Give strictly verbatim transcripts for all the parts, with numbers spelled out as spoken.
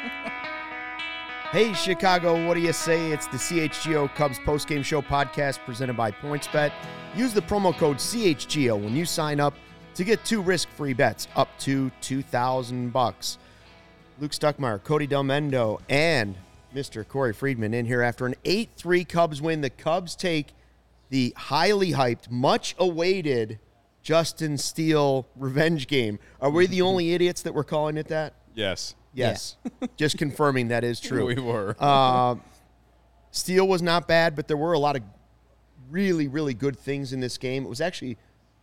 Hey, Chicago, what do you say? It's the C H G O Cubs postgame show podcast presented by PointsBet. Use the promo code C H G O when you sign up to get two risk-free bets up to two thousand bucks. Luke Stuckmeyer, Cody Del Mendo, and Mister Corey Friedman in here after an eight three Cubs win. The Cubs take the highly hyped, much-awaited Justin Steele revenge game. Are we the only idiots that were calling it that? Yes. Yes. Yeah. Just confirming that is true. We were. uh, Steele was not bad, but there were a lot of really, really good things in this game. It was actually,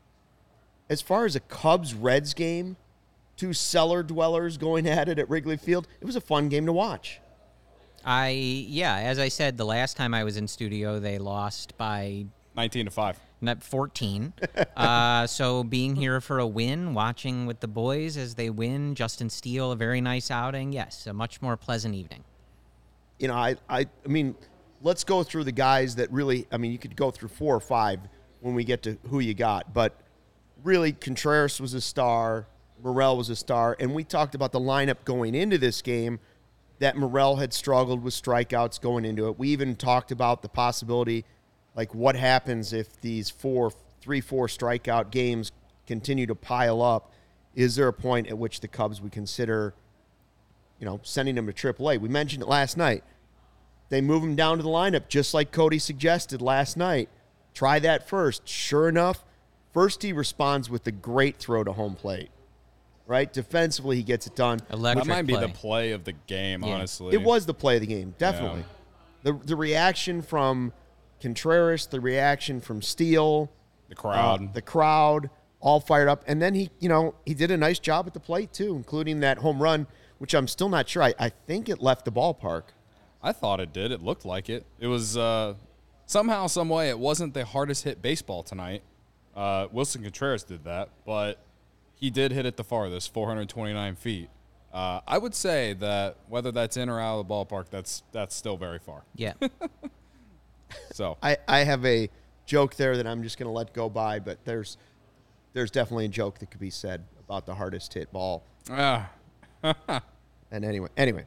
as far as a Cubs-Reds game, two cellar dwellers going at it at Wrigley Field, it was a fun game to watch. I, yeah, as I said, the last time I was in studio, they lost by nineteen to five. Not fourteen. uh, so being here for a win, watching with the boys as they win, Justin Steele, a very nice outing. Yes, a much more pleasant evening. You know, I, I, I mean, let's go through the guys that really, I mean, you could go through four or five when we get to who you got. But really, Contreras was a star. Morel was a star. And we talked about the lineup going into this game, that Morel had struggled with strikeouts going into it. We even talked about the possibility, like what happens if these four, three, four strikeout games continue to pile up? Is there a point at which the Cubs would consider, you know, sending him to triple A? We mentioned it last night. They move him down to the lineup, just like Cody suggested last night. Try that first. Sure enough, first he responds with the great throw to home plate. Right? Defensively, he gets it done. Electric that might play. be the play of the game, Yeah. honestly. It was the play of the game, definitely. Yeah. The the reaction from Contreras, the reaction from Steele, The crowd. uh, the crowd, all fired up. And then he, you know, he did a nice job at the plate, too, including that home run, which I'm still not sure. I, I think it left the ballpark. I thought it did. It looked like it. It was uh, somehow, some way, it wasn't the hardest hit baseball tonight. Uh, Wilson Contreras did that, but he did hit it the farthest, four hundred twenty-nine feet. Uh, I would say that whether that's in or out of the ballpark, that's that's still very far. Yeah. So I, I have a joke there that I'm just going to let go by, but there's there's definitely a joke that could be said about the hardest hit ball. Ah. And anyway, anyway,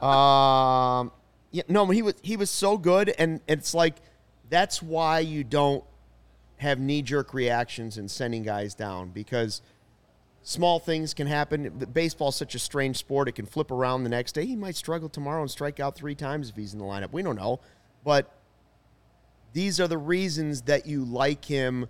um, yeah, no, he was he was so good, and it's like that's why you don't have knee jerk reactions and sending guys down, because small things can happen. Baseball's such a strange sport; it can flip around the next day. He might struggle tomorrow and strike out three times if he's in the lineup. We don't know, but these are the reasons that you like him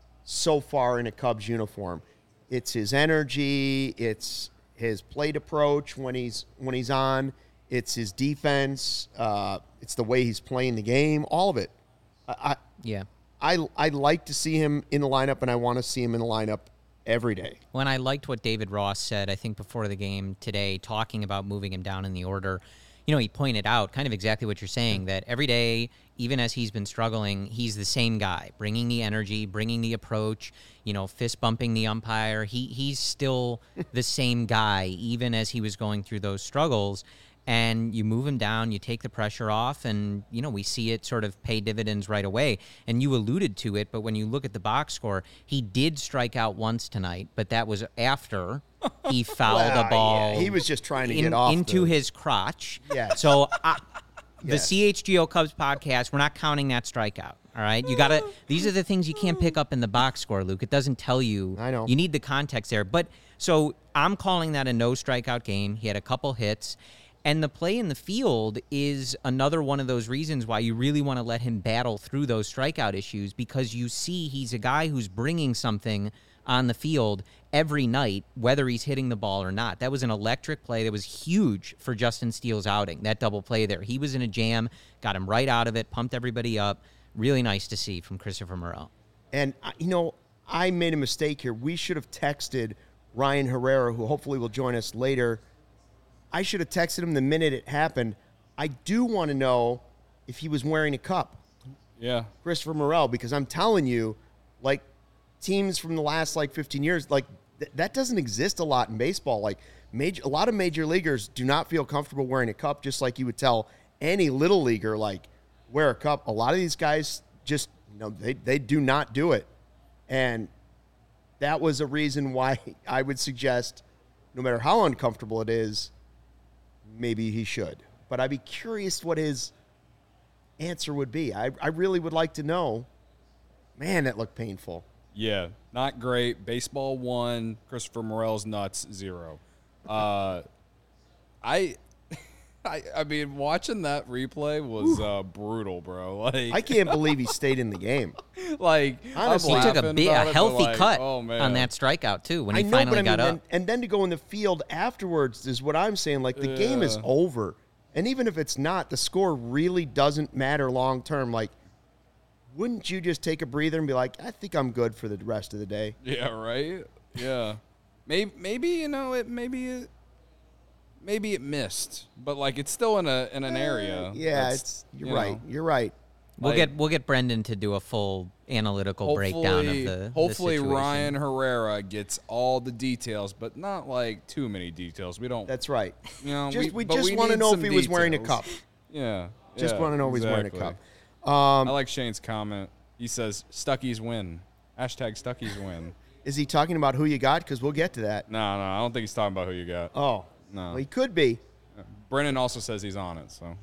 so far in a Cubs uniform. It's his energy. It's his plate approach when he's when he's on. It's his defense. Uh, it's the way he's playing the game. All of it. I, I Yeah. I I like to see him in the lineup, and I want to see him in the lineup every day. When I liked what David Ross said, I think before the game today, talking about moving him down in the order, you know, he pointed out kind of exactly what you're saying, that every day, even as he's been struggling, he's the same guy, bringing the energy, bringing the approach, you know, fist bumping the umpire. He he's still the same guy, even as he was going through those struggles. And you move him down, you take the pressure off, and, you know, we see it sort of pay dividends right away. And you alluded to it, but when you look at the box score, he did strike out once tonight, but that was after he fouled Well, a ball. yeah, he was just trying to in- get off into the- his crotch. Yeah. So I, the Yes. C H G O Cubs podcast, we're not counting that strikeout. All right, you gotta. These are the things you can't pick up in the box score, Luke. It doesn't tell you. I know. You need the context there. But so I'm calling that a no strikeout game. He had a couple hits. And the play in the field is another one of those reasons why you really want to let him battle through those strikeout issues, because you see he's a guy who's bringing something on the field every night, whether he's hitting the ball or not. That was an electric play that was huge for Justin Steele's outing, that double play there. He was in a jam, got him right out of it, pumped everybody up. Really nice to see from Christopher Morel. And, uh, you know, I made a mistake here. We should have texted Ryan Herrera, who hopefully will join us later. I should have texted him the minute it happened. I do want to know if he was wearing a cup, yeah. Christopher Morel, because I'm telling you, like, teams from the last, like, fifteen years, like, th- that doesn't exist a lot in baseball. Like, major, a lot of major leaguers do not feel comfortable wearing a cup, just like you would tell any little leaguer, like, wear a cup. A lot of these guys just, you know, they, they do not do it. And that was a reason why I would suggest, no matter how uncomfortable it is, maybe he should. But I'd be curious what his answer would be. I, I really would like to know. Man, that looked painful. Yeah, not great. Baseball one, Christopher Morel's nuts zero. Uh, I, I, I mean, watching that replay was uh, brutal, bro. Like I can't believe he stayed in the game. Like Honestly, I'm He took a laughing big, about a it, but healthy like, cut oh, man. on that strikeout too when I he know, finally but I mean, got up. and, and then to go in the field afterwards is what I'm saying. Like, the game is Yeah. over. And even if it's not, the score really doesn't matter long term. Like, wouldn't you just take a breather and be like, I think I'm good for the rest of the day? Yeah, right. Yeah, maybe maybe you know it. Maybe it. Maybe it missed, but like it's still in a in an area. Yeah, that's, it's you're you right. know, You're right. We'll like- get we'll get Brendan to do a full analytical breakdown of Hopefully, the the hopefully situation. Ryan Herrera gets all the details, but not like too many details. We don't. That's right. you know, Just we, but just we want to need know if some he was wearing a details. cup. Yeah, Just yeah, want to know if he's wearing a exactly. cup. Um, I like Shane's comment. He says Stuckies win. Hashtag Stuckies win. Is he talking about who you got? Because we'll get to that. No, no, I don't think he's talking about who you got. Oh, No. well, he could be. Brennan also says he's on it, so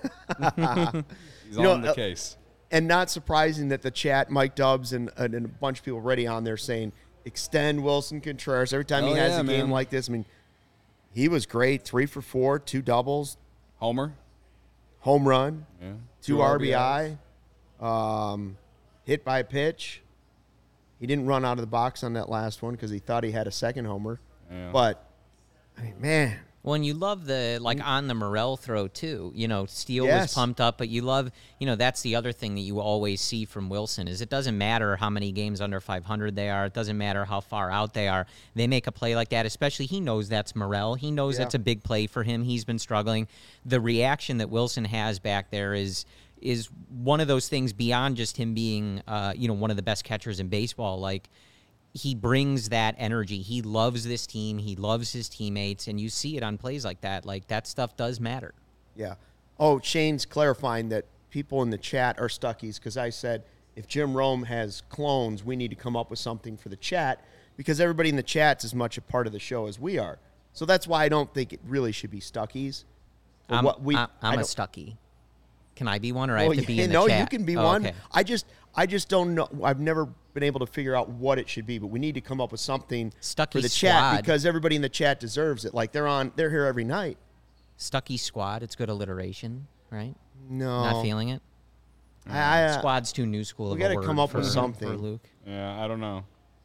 he's You know, on the uh, case. And not surprising that the chat, Mike Dubs and, and a bunch of people already on there saying, extend Wilson Contreras. Every time he Oh, has yeah, a game man. like this, I mean, he was great. Three for four, two doubles, Homer. home run, Yeah. two, R B I, um, hit by a pitch. He didn't run out of the box on that last one because he thought he had a second homer. Yeah. But, I mean, man, Well, and you love the, like, on the Morel throw, too. You know, Steele Yes. was pumped up, but you love, you know, that's the other thing that you always see from Wilson is it doesn't matter how many games under five hundred they are. It doesn't matter how far out they are. They make a play like that, especially he knows that's Morel. He knows Yeah. that's a big play for him. He's been struggling. The reaction that Wilson has back there is is one of those things beyond just him being, uh, you know, one of the best catchers in baseball. Like, he brings that energy. He loves this team. He loves his teammates, and you see it on plays like that. Like, that stuff does matter. yeah. Oh, Shane's clarifying that people in the chat are Stuckies because I said if Jim Rome has clones, we need to come up with something for the chat because everybody in the chat's as much a part of the show as we are. So that's why I don't think it really should be Stuckies. Or I'm, what we, I'm, I I'm a don't- Stucky. Can I be one, or I Well, have to be yeah, in the no, chat? you can be Oh, one. okay. I just, I just don't know. I've never been able to figure out what it should be, but we need to come up with something Stucky for the chat Squad. because everybody in the chat deserves it. Like they're on, they're here every night. Stucky Squad. It's good alliteration, right? No, Not feeling it? I, I, uh, Squad's too new school we of gotta a word come up for, with for something. Luke. Yeah, I don't know.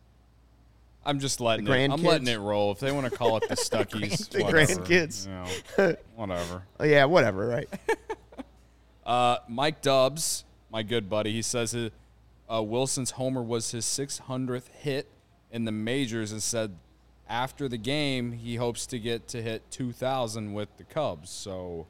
I'm just letting The it. I'm grandkids? letting it roll. If they want to call it the Stuckies, The whatever, grandkids. you know, whatever. Oh, yeah, whatever, right? Uh, Mike Dubs, my good buddy, he says his, uh, Wilson's homer was his six hundredth hit in the majors, and said after the game he hopes to get to hit two thousand with the Cubs. So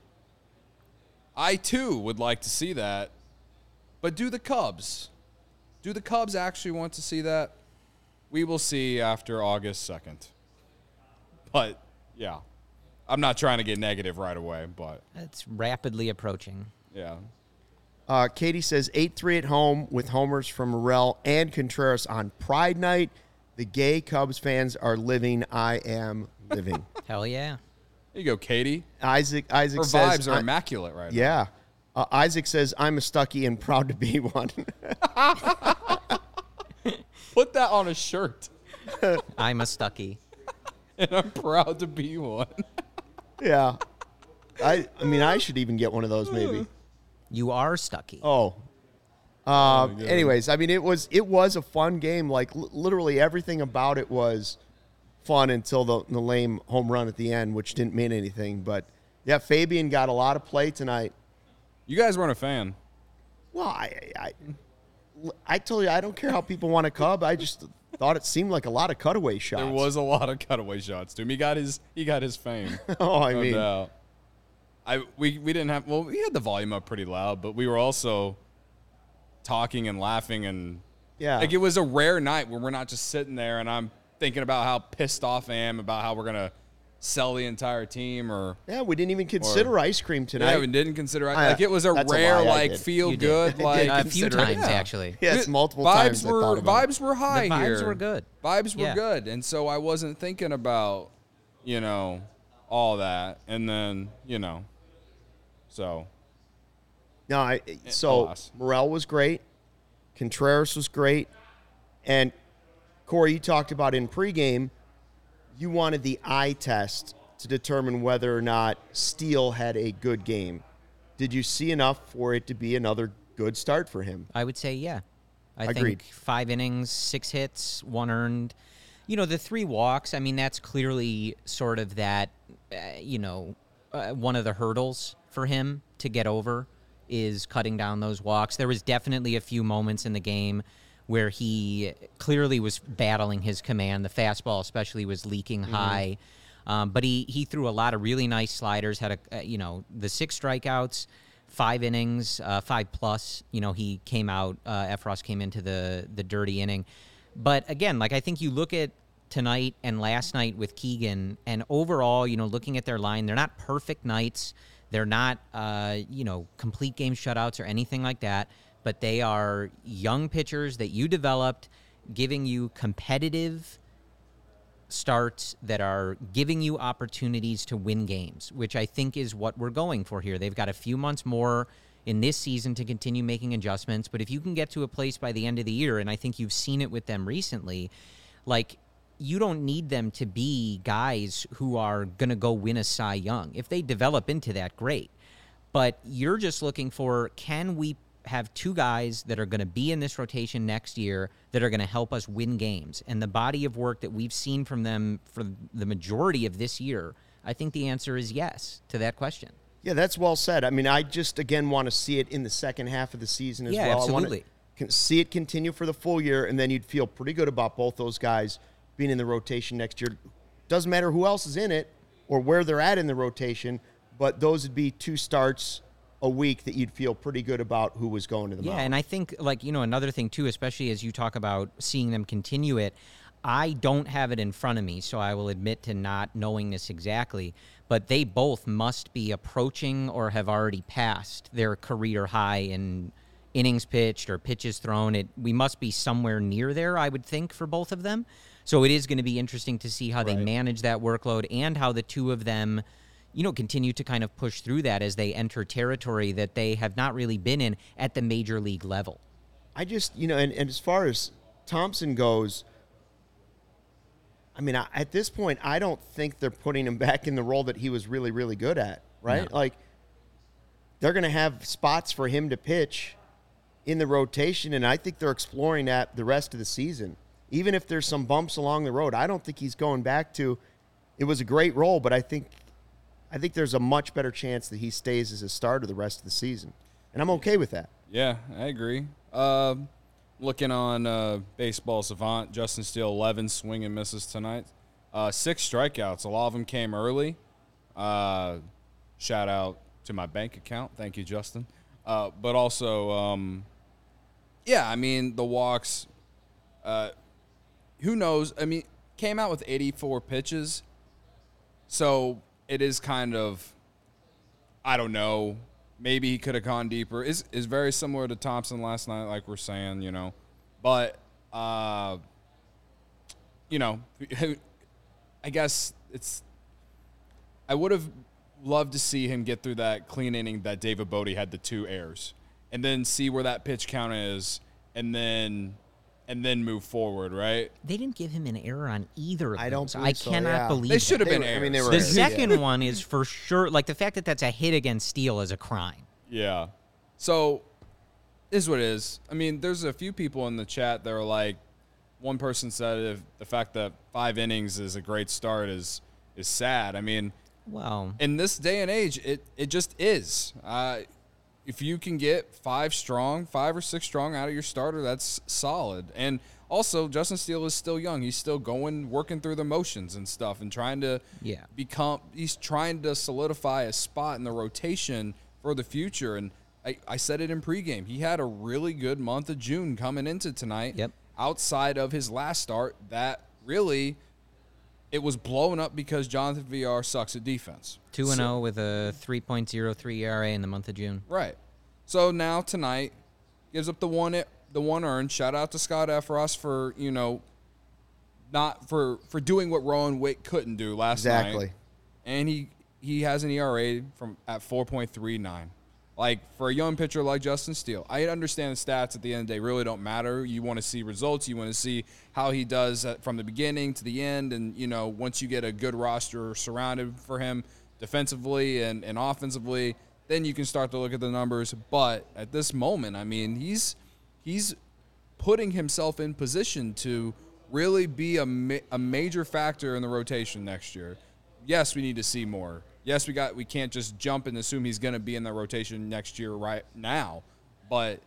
I too would like to see that. But do the Cubs? Do the Cubs actually want to see that? We will see after August second. But yeah, I'm not trying to get negative right away, but It's rapidly approaching. yeah. Uh, Katie says eight three at home with homers from Morel and Contreras on Pride Night. The gay Cubs fans are living. I am living. Hell yeah. There you go, Katie. Isaac Isaac Her says, vibes are I- immaculate right now. yeah. Uh, Isaac says, I'm a Stucky and proud to be one. Put that on a shirt. I'm a Stucky. And I'm proud to be one. yeah. I I mean, I should even get one of those maybe. You are Stucky. Oh. Uh, anyways, I mean, it was it was a fun game. Like l- literally everything about it was fun until the, the lame home run at the end, which didn't mean anything. But yeah, Fabian got a lot of play tonight. You guys weren't a fan. Well, I I, I told you I don't care how people want a Cub. I just thought it seemed like a lot of cutaway shots. There was a lot of cutaway shots to him. He got his he got his fame. oh, I no mean, doubt. I we, we didn't have well, we had the volume up pretty loud, but we were also talking and laughing, and yeah. like it was a rare night where we're not just sitting there and I'm thinking about how pissed off I am about how we're gonna sell the entire team, or yeah, we didn't even consider ice cream tonight. yeah, we didn't consider it. I- Like it was a that's a rare, lie, I like did. feel You did. good, I did like a few consider it. times, Yeah. actually. Yes, multiple vibes times. I were thought about it. vibes were high The vibes here. were good. Vibes were Yeah. good, and so I wasn't thinking about, you know, all that, and then you know, so. No, I, so Alas. Morel was great. Contreras was great. And, Corey, you talked about in pregame, you wanted the eye test to determine whether or not Steele had a good game. Did you see enough for it to be another good start for him? I would say, yeah. I Agreed. think five innings, six hits, one earned. You know, the three walks, I mean, that's clearly sort of that, uh, you know, uh, one of the hurdles for him to get over is cutting down those walks. There was definitely a few moments in the game where he clearly was battling his command. The fastball especially was leaking mm-hmm. high. Um, but he, he threw a lot of really nice sliders, had, a uh, you know, the six strikeouts, five innings, uh, five plus. You know, he came out, uh, Efros came into the, the dirty inning. But again, like I think you look at tonight and last night with Keegan, and overall, you know, looking at their line, they're not perfect nights. They're not, uh, you know, complete game shutouts or anything like that, but they are young pitchers that you developed, giving you competitive starts that are giving you opportunities to win games, which I think is what we're going for here. They've got a few months more in this season to continue making adjustments, but if you can get to a place by the end of the year, and I think you've seen it with them recently, like, you don't need them to be guys who are going to go win a Cy Young. If they develop into that, great. But you're just looking for, can we have two guys that are going to be in this rotation next year that are going to help us win games? And the body of work that we've seen from them for the majority of this year, I think the answer is yes to that question. Yeah, that's well said. I mean, I just, again, want to see it in the second half of the season as yeah, well. absolutely. I want to see it continue for the full year, and then you'd feel pretty good about both those guys being in the rotation next year. Doesn't matter who else is in it or where they're at in the rotation, but those would be two starts a week that you'd feel pretty good about who was going to the yeah, mound. And I think, like, you know, another thing, too, especially as you talk about seeing them continue it, I don't have it in front of me, so I will admit to not knowing this exactly, but they both must be approaching or have already passed their career high in innings pitched or pitches thrown. It we must be somewhere near there, I would think, for both of them. So it is going to be interesting to see how right. they manage that workload and how the two of them, you know, continue to kind of push through that as they enter territory that they have not really been in at the major league level. I just, you know, and, and as far as Thompson goes, I mean, I, at this point, I don't think they're putting him back in the role that he was really, really good at, right? No. Like, they're going to have spots for him to pitch in the rotation, and I think they're exploring that the rest of the season. Even if there's some bumps along the road, I don't think he's going back to, it was a great role, but I think I think there's a much better chance that he stays as a starter the rest of the season. And I'm okay with that. Yeah, I agree. Uh, looking on uh, Baseball Savant, Justin Steele, eleven swing and misses tonight. Uh, six strikeouts. A lot of them came early. Uh, shout out to my bank account. Thank you, Justin. Uh, but also, um, yeah, I mean, the walks, uh, who knows? I mean, came out with eighty-four pitches. So it is kind of, I don't know, maybe he could have gone deeper. Is is very similar to Thompson last night, like we're saying, you know. But, uh, you know, I guess it's – I would have loved to see him get through that clean inning that David Bodie had the two errors and then see where that pitch count is and then – and then move forward, right? They didn't give him an error on either of I those. don't I so, cannot yeah. believe They should have that. been They were- errors. I mean, they were The errors. second one is for sure, like the fact that that's a hit against Steele is a crime. Yeah. So, is what it is. I mean, there's a few people in the chat that are like, one person said if the fact that five innings is a great start is is sad. I mean, Well, in this day and age, it, it just is. Uh, if you can get five strong, five or six strong out of your starter, that's solid. And also, Justin Steele is still young. He's still going, working through the motions and stuff and trying to Yeah. become – he's trying to solidify a spot in the rotation for the future. And I, I said it in pregame. He had a really good month of June coming into tonight. Yep. Outside of his last start, that really – it was blown up because Jonathan V R sucks at defense. two and So- oh with a three point oh three E R A in the month of June. Right. So now tonight gives up the one the one earned. Shout out to Scott Efros for, you know, not for for doing what Rowan Wick couldn't do last Exactly. night. and he he has an E R A from at four point three nine. Like, for a young pitcher like Justin Steele, I understand the stats at the end of the day really don't matter. You want to see results. You want to see how he does at, from the beginning to the end. And, you know, once you get a good roster surrounded for him defensively and, and offensively, then you can start to look at the numbers. But at this moment, I mean, he's he's putting himself in position to really be a, ma- a major factor in the rotation next year. Yes, we need to see more. Yes, we got. We can't just jump and assume he's going to be in the rotation next year right now. But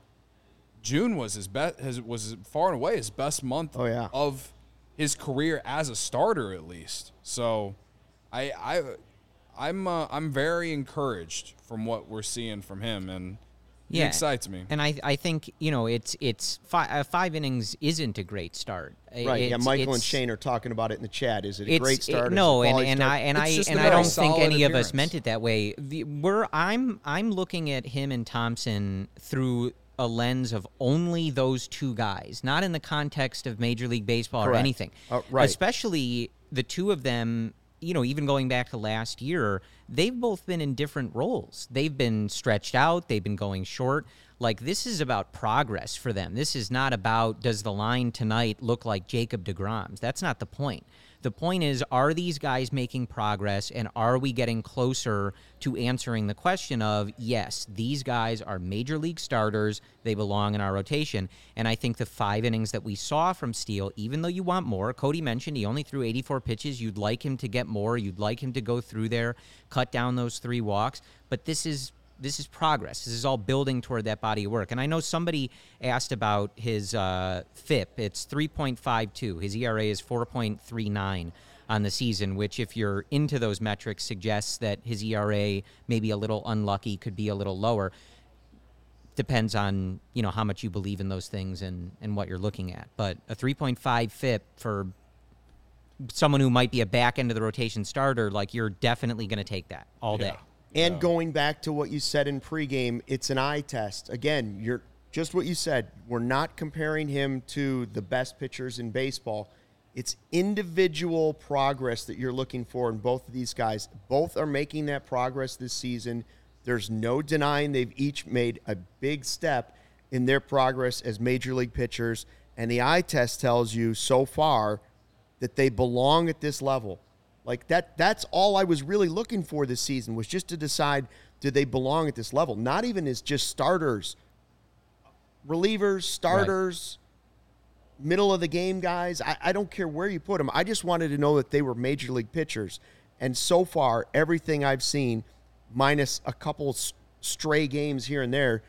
June was his best. His was far and away his best month oh, yeah. of his career as a starter, at least. So, I, I, I'm, uh, I'm very encouraged from what we're seeing from him, and yeah. it excites me. And I, I think you know, it's it's five, uh, five innings isn't a great start. Right. It's, yeah. Michael and it's, Shane are talking about it in the chat. Is it a It's, great start? It, Is no, it a and, quality and start? I and It's I just and a I very don't think solid any of us appearance. meant it that way. The, we're I'm I'm looking at him and Thompson through a lens of only those two guys, not in the context of Major League Baseball or Correct. anything. Uh, right. Especially the two of them. You know, even going back to last year, they've both been in different roles. They've been stretched out. They've been going short. Like, this is about progress for them. This is not about, does the line tonight look like Jacob deGrom's? That's not the point. The point is, are these guys making progress, and are we getting closer to answering the question of, yes, these guys are major league starters, they belong in our rotation. And I think the five innings that we saw from Steele, even though you want more, Cody mentioned he only threw eighty-four pitches, you'd like him to get more, you'd like him to go through there, cut down those three walks, but this is This is progress. This is all building toward that body of work. And I know somebody asked about his uh, F I P. It's three point five two. His E R A is four point three nine on the season, which, if you're into those metrics, suggests that his E R A may be a little unlucky, could be a little lower. Depends on, you know, how much you believe in those things and, and what you're looking at. But a three point five F I P for someone who might be a back end of the rotation starter, like, you're definitely going to take that all day. Yeah. And Yeah. going back to what you said in pregame, it's an eye test. Again, you're just what you said. We're not comparing him to the best pitchers in baseball. It's individual progress that you're looking for in both of these guys. Both are making that progress this season. There's no denying they've each made a big step in their progress as major league pitchers. And the eye test tells you so far that they belong at this level. Like, that that's all I was really looking for this season, was just to decide, do they belong at this level? Not even as just starters. Relievers, starters, right. Middle of the game guys. I, I don't care where you put them. I just wanted to know that they were major league pitchers. And so far, everything I've seen, minus a couple stray games here and there,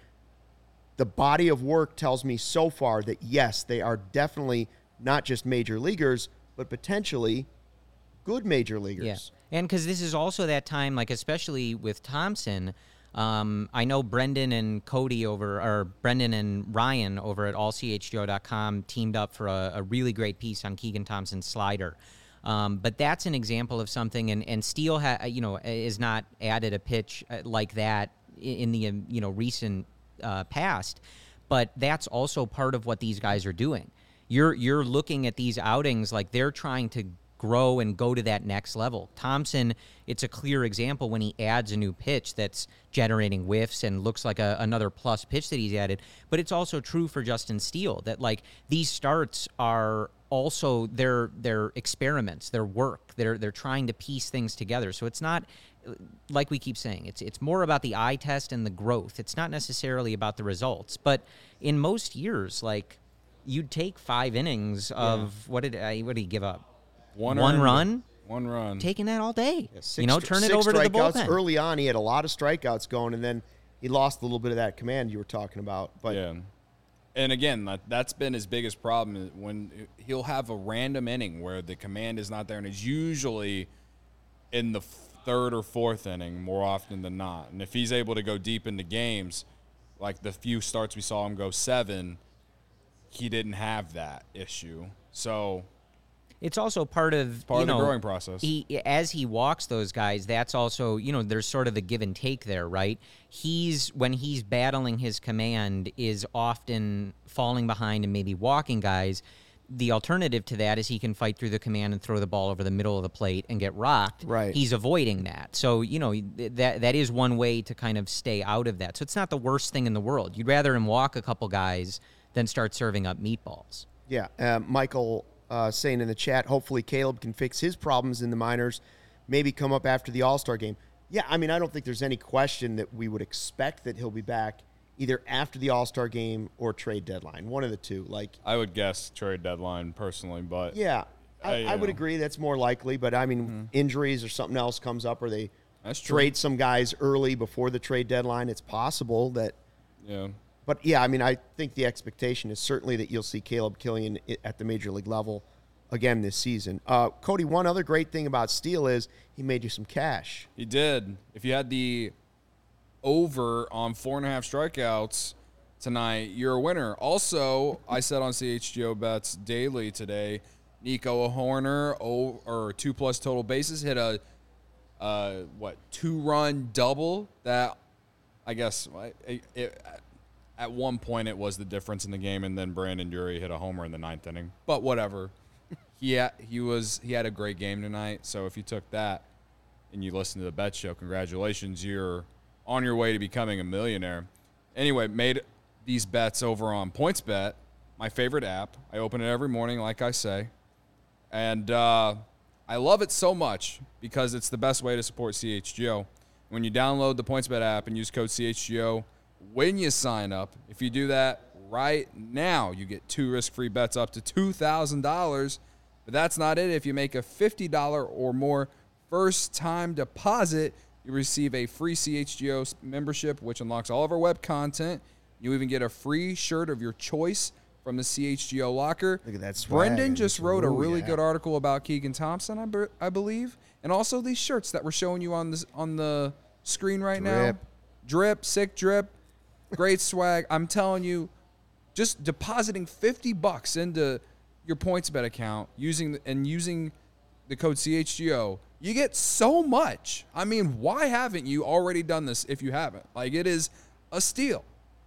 the body of work tells me so far that, yes, they are definitely not just major leaguers, but potentially good major leaguers. Yeah. And because this is also that time, like, especially with Thompson, um, I know Brendan and Cody over, or Brendan and Ryan over at all c h g o dot com teamed up for a, a really great piece on Keegan Thompson's slider. Um, but that's an example of something, and, and Steele, ha, you know, is not added a pitch like that in the, you know, recent uh, past, but that's also part of what these guys are doing. You're, you're looking at these outings like they're trying to grow and go to that next level. Thompson, it's a clear example when he adds a new pitch that's generating whiffs and looks like a, another plus pitch that he's added. But it's also true for Justin Steele that, like, these starts are also their their experiments, their work. They're they're trying to piece things together. So it's not, like we keep saying, it's it's more about the eye test and the growth. It's not necessarily about the results. But in most years, like, you'd take five innings of yeah. what did I what did he give up? One, One run? One run. Taking that all day. Yeah, six, you know, turn it six over to the strikeouts. bullpen. Early on, he had a lot of strikeouts going, and then he lost a little bit of that command you were talking about. But yeah. And again, that, that's been his biggest problem, when he'll have a random inning where the command is not there, and it's usually in the third or fourth inning more often than not. And if he's able to go deep into games, like the few starts we saw him go seven, he didn't have that issue. So it's also part of part you of know, the growing process. He, as he walks those guys, that's also, you know, there's sort of the give and take there, right? He's, when he's battling his command, is often falling behind and maybe walking guys. the alternative to that is he can fight through the command and throw the ball over the middle of the plate and get rocked. Right. He's avoiding that. So, you know, that that is one way to kind of stay out of that. So it's not the worst thing in the world. You'd rather him walk a couple guys than start serving up meatballs. Yeah. Uh, Michael uh, saying in the chat, hopefully Caleb can fix his problems in the minors, maybe come up after the All-Star game. Yeah, I mean, I don't think there's any question that we would expect that he'll be back either after the All-Star game or trade deadline, one of the two. Like, I would guess trade deadline personally, but yeah, I, I, I would know. agree that's more likely. But I mean, Mm-hmm. injuries or something else comes up, or they That's true. trade some guys early before the trade deadline. It's possible that. yeah. But yeah, I mean, I think the expectation is certainly that you'll see Caleb Killian i- at the major league level again this season. Uh, Cody, one other great thing about Steele is he made you some cash. He did. If you had the over on four and a half strikeouts tonight, you're a winner. Also, I said on C H G O Bets Daily today, Nico Horner, oh, or two plus total bases, hit a uh, what two run double that I guess it, it, at one point it was the difference in the game, and then Brandon Drury hit a homer in the ninth inning. But whatever. He had, he was he had a great game tonight. So if you took that and you listened to the bet show, congratulations, you're on your way to becoming a millionaire. Anyway, made these bets over on PointsBet, my favorite app. I open it every morning, like I say, and uh, I love it so much because it's the best way to support C H G O. When you download the PointsBet app and use code C H G O when you sign up, if you do that right now, you get two risk-free bets up to two thousand dollars. But that's not it. If you make a fifty dollars or more first-time deposit, you receive a free C H G O membership, which unlocks all of our web content. You even get a free shirt of your choice from the C H G O locker. Look at that swag. Brendan just wrote a Ooh, really yeah. good article about Keegan Thompson, I, be- I believe, and also these shirts that we're showing you on this on the screen right now. Drip. Drip, sick drip, great swag. I'm telling you, just depositing fifty bucks into your PointsBet account using and using the code C H G O, you get so much. I mean, why haven't you already done this if you haven't? Like, it is a steal.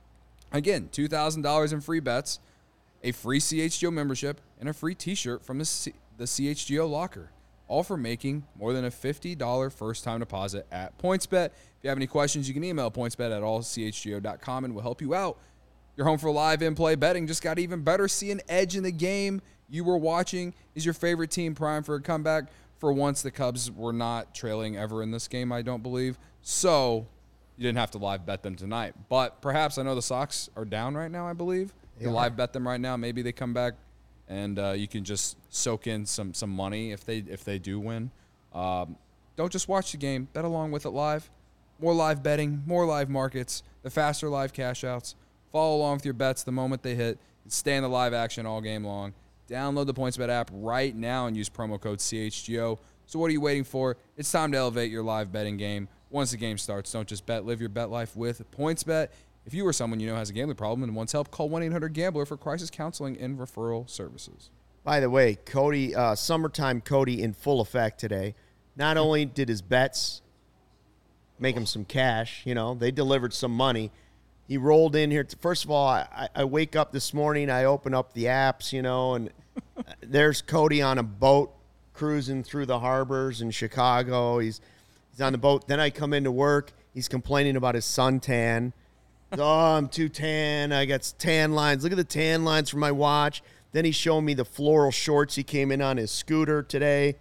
Again, two thousand dollars in free bets, a free C H G O membership, and a free t-shirt from the, C- the C H G O locker, all for making more than a fifty dollars first-time deposit at PointsBet. If you have any questions, you can email pointsbet at all c h g o dot com, and we'll help you out. Your home for live in-play betting just got even better. See an edge in the game you were watching. Is your favorite team primed for a comeback? For once, the Cubs were not trailing ever in this game, I don't believe. So you didn't have to live bet them tonight. But perhaps, I know the Sox are down right now, I believe. You Yeah. live bet them right now. Maybe they come back, and uh, you can just soak in some some money if they if they do win. Um, don't just watch the game. Bet along with it live. More live betting, more live markets, the faster live cash outs. Follow along with your bets the moment they hit, and stay in the live action all game long. Download the PointsBet app right now and use promo code C H G O. So what are you waiting for? It's time to elevate your live betting game. Once the game starts, don't just bet. Live your bet life with PointsBet. If you or someone you know has a gambling problem and wants help, call one eight hundred gambler for crisis counseling and referral services. By the way, Cody, uh, summertime Cody in full effect today. Not only did his bets make him some cash, you know, they delivered some money. He rolled in here. First of all, I, I wake up this morning, I open up the apps, you know, and there's Cody on a boat cruising through the harbors in Chicago. He's he's on the boat. Then I come into work. He's complaining about his suntan. Oh, I'm too tan. I got tan lines. Look at the tan lines from my watch. Then he's showing me the floral shorts he came in on his scooter today.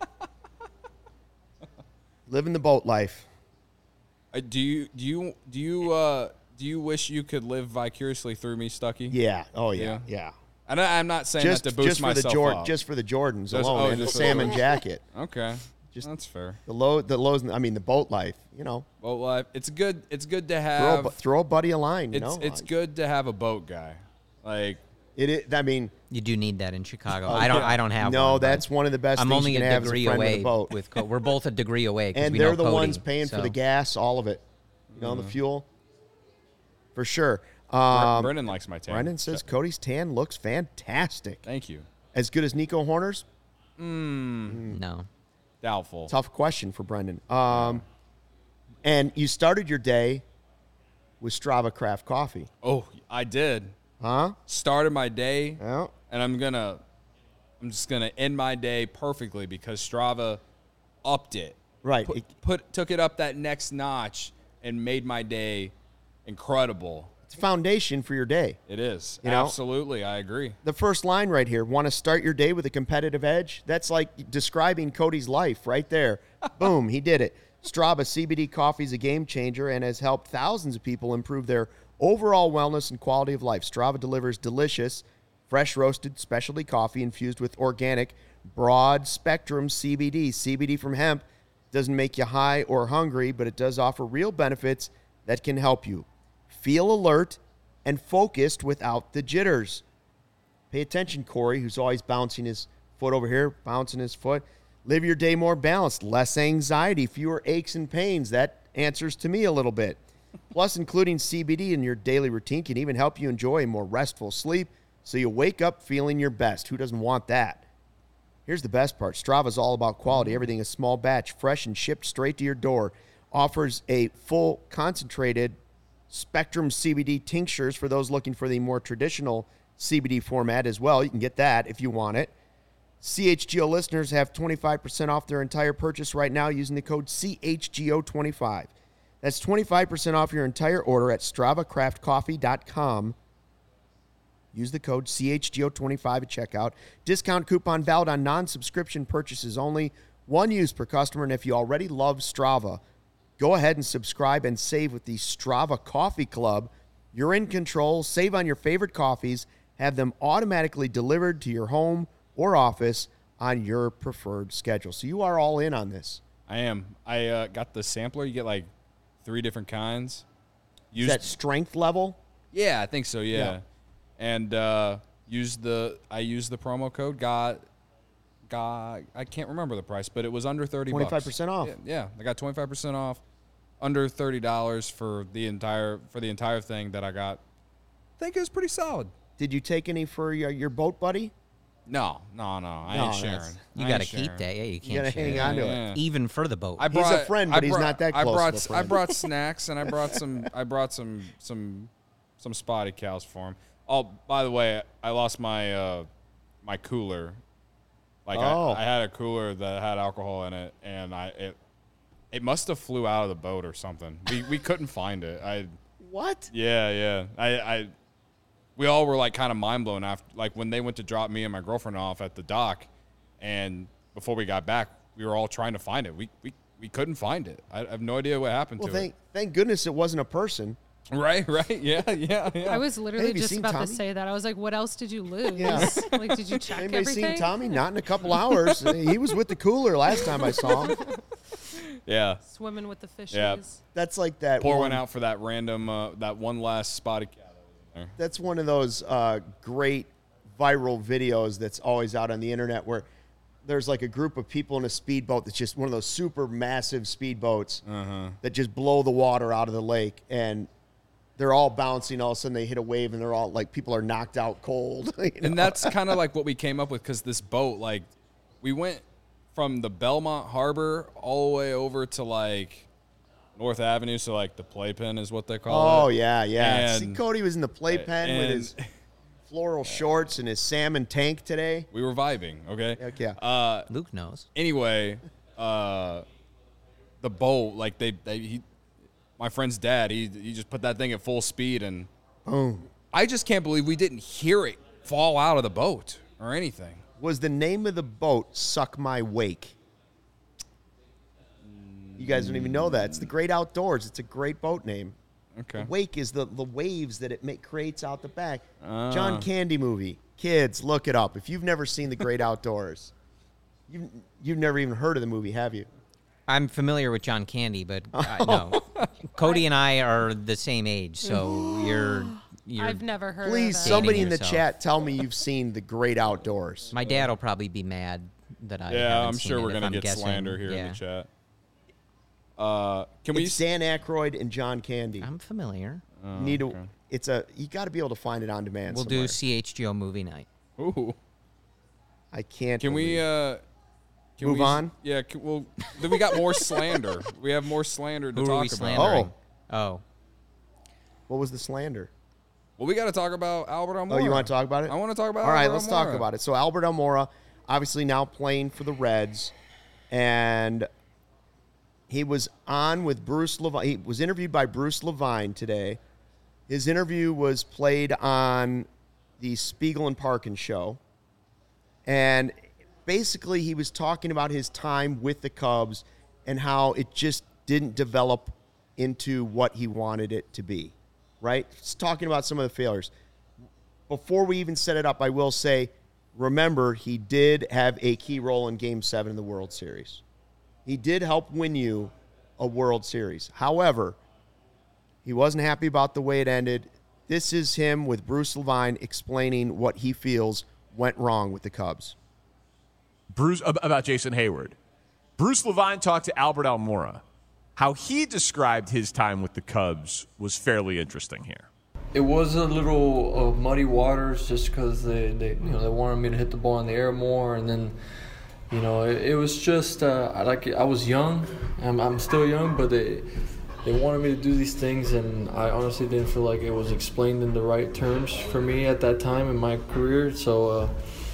Living the boat life. Uh, do you do you do you uh, do you wish you could live vicariously through me, Stuckey? Yeah. Oh, yeah. Yeah. Yeah. And I, I'm not saying Just, that to boost just for the myself Jordan, up. just for the Jordans Just- alone, oh, and the just for the salmon Jordans. jacket. Okay, Just- that's fair. The low, the lows. I mean, the boat life. You know, Boat life. It's good. It's good to throw, have. a, bu- throw a buddy a line. You it's know, it's good to have a boat guy. Like It is. I mean, You do need that in Chicago. I don't. I don't have. no, one, but that's one of the best. I'm things only you a can have as degree friend with away a boat. with. Co- we're both a degree away, 'cause and we they're know the Cody, ones paying for so. the gas, all of it. You know, the fuel. For sure. Bre- Um, Brendan likes my tan. Brendan says Cody's tan looks fantastic. Thank you. As good as Nico Horner's? No. Doubtful. Tough question for Brendan. Um, and you started your day with Strava Craft Coffee, Oh, I did. huh? Started my day, Yeah. and I'm gonna I'm just going to end my day perfectly because Strava upped it. Right. Put, It- put took it up that next notch and made my day incredible. It's a foundation for your day. It is. You know? Absolutely. I agree. The first line right here, want to start your day with a competitive edge? That's like describing Cody's life right there. Boom, he did it. Strava C B D coffee is a game changer and has helped thousands of people improve their overall wellness and quality of life. Strava delivers delicious, fresh roasted specialty coffee infused with organic, broad spectrum C B D. C B D from hemp doesn't make you high or hungry, but it does offer real benefits that can help you feel alert and focused without the jitters. Pay attention, Corey, who's always bouncing his foot over here, bouncing his foot. Live your day more balanced, less anxiety, fewer aches and pains. That answers to me a little bit. Plus, including C B D in your daily routine can even help you enjoy a more restful sleep so you wake up feeling your best. Who doesn't want that? Here's the best part. Strava's all about quality. Everything is small batch, fresh, and shipped straight to your door. Offers a full concentrated Spectrum C B D tinctures for those looking for the more traditional C B D format as well. You can get that if you want it. C H G O listeners have twenty-five percent off their entire purchase right now using the code C H G O twenty-five. That's twenty-five percent off your entire order at strava craft coffee dot com. Use the code C H G O twenty-five at checkout. Discount coupon valid on non-subscription purchases only. One use per customer, and if you already love Strava, go ahead and subscribe and save with the Strava Coffee Club. You're in control. Save on your favorite coffees. Have them automatically delivered to your home or office on your preferred schedule. So you are all in on this. I am. I uh, got the sampler. You get like three different kinds. Is Use- that strength level? Yeah, I think so. Yeah, Yeah. and uh, use the I used the promo code. Got got I can't remember the price, but it was under thirty. twenty-five percent off. Yeah, yeah, I got twenty five percent off, under thirty dollars for the entire for the entire thing that I got. I think it was pretty solid. Did you take any for your, your boat buddy? No, no, no. I No, ain't that's- sharing. You I got to ain't keep sharing. that. Yeah, you can't gotta share hang it. on to it. Yeah. Even for the boat. I He's a brought, friend, I but he's brought- not that I close brought, of a I friend. brought snacks and I brought some. I brought some some some spotted cows for him. Oh, by the way, I lost my uh, my cooler. Like Oh. I, I had a cooler that had alcohol in it, and I it it must have flew out of the boat or something. We we couldn't find it. I What? yeah yeah. I I we all were like kind of mind blown after like when they went to drop me and my girlfriend off at the dock, and before we got back, we were all trying to find it. We we, we couldn't find it. I have no idea what happened Well, to thank thank goodness it wasn't a person. it. Right, right, yeah, yeah, yeah. I was Hey, literally have you just seen about Tommy? to say that. I was like, what else did you lose? Yeah. Like, did you check Anybody everything? seen Tommy? Not in a couple hours. He was with the cooler last time I saw him. yeah. Swimming with the fishes. Yeah. That's like that. Pour one, one out for that random, uh, that one last spotted cow that was in there. That's one of those uh, great viral videos that's always out on the internet where there's like a group of people in a speedboat that's just one of those super massive speedboats Uh-huh. that just blow the water out of the lake, and they're all bouncing. All of a sudden, they hit a wave, and they're all like, people are knocked out cold. you know? And that's kind of like what we came up with because this boat, like, we went from the Belmont Harbor all the way over to like North Avenue, so like the playpen is what they call Oh it. yeah, yeah. See, And- Cody was in the playpen with and- his floral shorts and his salmon tank today. We were vibing, okay? Heck yeah. Uh, Luke knows. anyway, uh, the boat, like they, they, he, my friend's dad, he, he just put that thing at full speed, and Boom. I just can't believe we didn't hear it fall out of the boat or anything. Was the name of the boat Suck My Wake? You guys don't even know that. It's the Great Outdoors. It's a great boat name. Okay. Wake is the, the waves that it make, creates out the back. Ah. John Candy movie. Kids, look it up. If you've never seen The Great Outdoors, you've, you've never even heard of the movie, have you? I'm familiar with John Candy, but uh, no. Cody and I are the same age, so you're. you're I've never heard Please, of that. somebody in the yourself. chat, tell me you've seen The Great Outdoors. My dad will probably be mad that I. Yeah, haven't I'm seen sure it we're if gonna I'm get guessing. slander here in Yeah. the chat. Uh, can we? It's Dan Aykroyd and John Candy. I'm familiar. Oh, Need to, okay. it's a you got to be able to find it on demand. We'll somewhere. do C H G O movie night. Ooh. I can't. Can we? believe- Uh, can Move we, on? Yeah. Can, well, then we got more slander. We have more slander to Who talk are we about. slandering? Oh. Oh, What was the slander? Well, we got to talk about Albert Almora. Oh, you want to talk about it? I want to talk about. All right, Albert let's talk Almora. about it. So Albert Almora, obviously now playing for the Reds, and he was on with Bruce Levine. He was interviewed by Bruce Levine today. His interview was played on the Spiegel and Parkin show, and basically he was talking about his time with the Cubs and how it just didn't develop into what he wanted it to be, right? He's talking about some of the failures. Before we even set it up, I will say, remember, he did have a key role in Game seven of the World Series. He did help win you a World Series. However, he wasn't happy about the way it ended. This is him with Bruce Levine explaining what he feels went wrong with the Cubs. Bruce about Jason Hayward. Bruce Levine talked to Albert Almora. How he described his time with the Cubs was fairly interesting here. It was a little uh, muddy waters just because they, they, you know, they wanted me to hit the ball in the air more, and then, you know, it, it was just uh, I like I was young. I'm, I'm still young, but they they wanted me to do these things, and I honestly didn't feel like it was explained in the right terms for me at that time in my career. So, uh,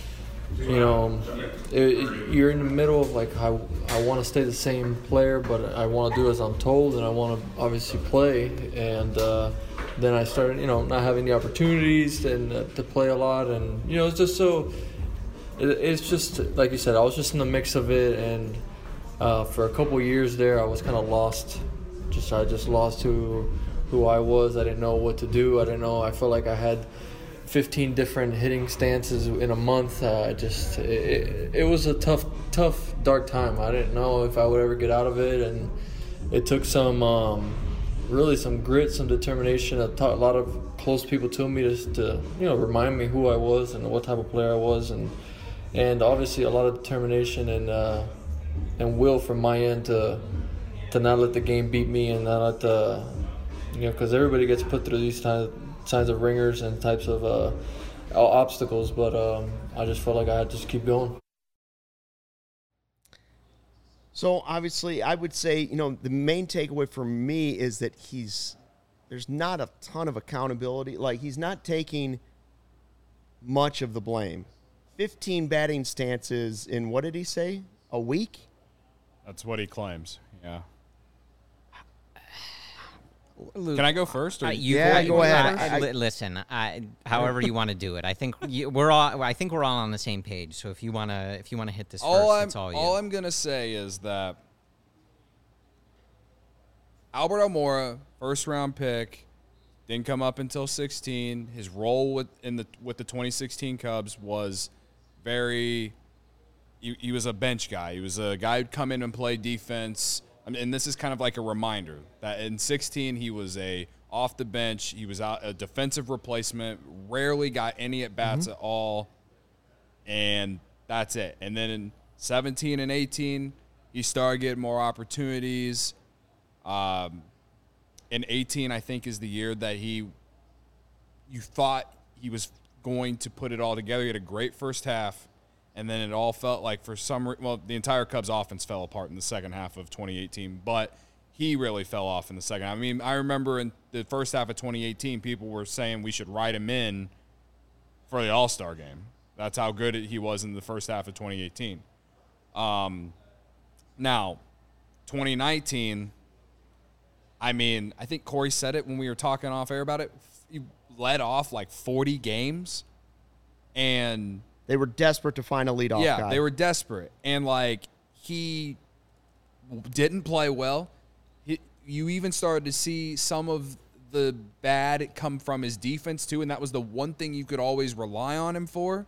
you know, it, it, you're in the middle of like I I want to stay the same player, but I want to do as I'm told, and I want to obviously play, and. Uh, Then I started, you know, not having the opportunities and uh, to play a lot, and you know, it's just so. It, it's just like you said, I was just in the mix of it, and uh, for a couple years there, I was kind of lost. Just I just lost who who I was. I didn't know what to do. I didn't know. I felt like I had fifteen different hitting stances in a month. Uh, just it, it was a tough, tough, dark time. I didn't know if I would ever get out of it, and it took some. Um, really some grit, some determination. A, t- a lot of close people to me to, to, you know, remind me who I was and what type of player I was, and and obviously a lot of determination and uh, and will from my end to to not let the game beat me and not let the, you know, because everybody gets put through these kinds of, kinds of ringers and types of uh, obstacles, but um, I just felt like I had to just keep going. So, obviously, I would say, you know, the main takeaway for me is that he's there's not a ton of accountability. Like, he's not taking much of the blame. fifteen batting stances in, what did he say, a week? That's what he claims, yeah. Can I go first? Or? Uh, you Yeah, go, go ahead. I- I- li- listen, I, however you want to do it. I think you, we're all. I think we're all on the same page. So if you wanna, if you wanna hit this all first, I'm, it's all you. all I'm gonna say is that Albert Almora, first round pick, didn't come up until sixteen. His role with in the with the twenty sixteen Cubs was very. He, he was a bench guy. He was a guy who'd come in and play defense. I mean, and this is kind of like a reminder that in sixteen he was a off the bench. He was out, a defensive replacement. Rarely got any at bats mm-hmm. at all, and that's it. And then in seventeen and eighteen, he started getting more opportunities. Um, in eighteen, I think, is the year that he you thought he was going to put it all together. He had a great first half. And then it all felt like for some reason, well, the entire Cubs offense fell apart in the second half of twenty eighteen, but he really fell off in the second. I mean, I remember in the first half of twenty eighteen, people were saying we should write him in for the All-Star game. That's how good he was in the first half of twenty eighteen. Um, now, twenty nineteen, I mean, I think Corey said it when we were talking off air about it. He led off like forty games, and they were desperate to find a leadoff yeah, guy. Yeah, they were desperate. And, like, he didn't play well. He, you even started to see some of the bad come from his defense, too, and that was the one thing you could always rely on him for.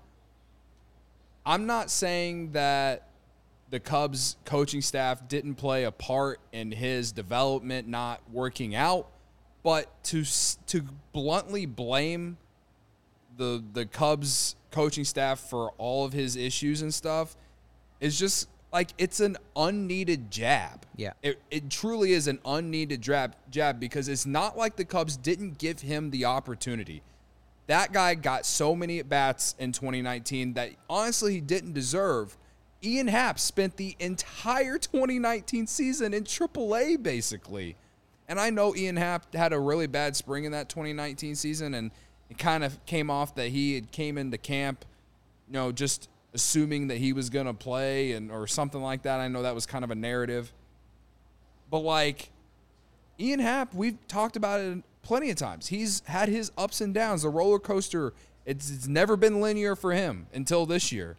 I'm not saying that the Cubs coaching staff didn't play a part in his development not working out, but to to bluntly blame the the Cubs coaching staff for all of his issues and stuff is just like it's an unneeded jab. Yeah. It it truly is an unneeded jab jab because it's not like the Cubs didn't give him the opportunity. That guy got so many at-bats in twenty nineteen that honestly he didn't deserve. Ian Happ spent the entire twenty nineteen season in triple A basically. And I know Ian Happ had a really bad spring in that twenty nineteen season, and it kind of came off that he had came into camp, you know, just assuming that he was going to play and or something like that. I know that was kind of a narrative. But, like, Ian Happ, we've talked about it plenty of times. He's had his ups and downs. The roller coaster, it's, it's never been linear for him until this year.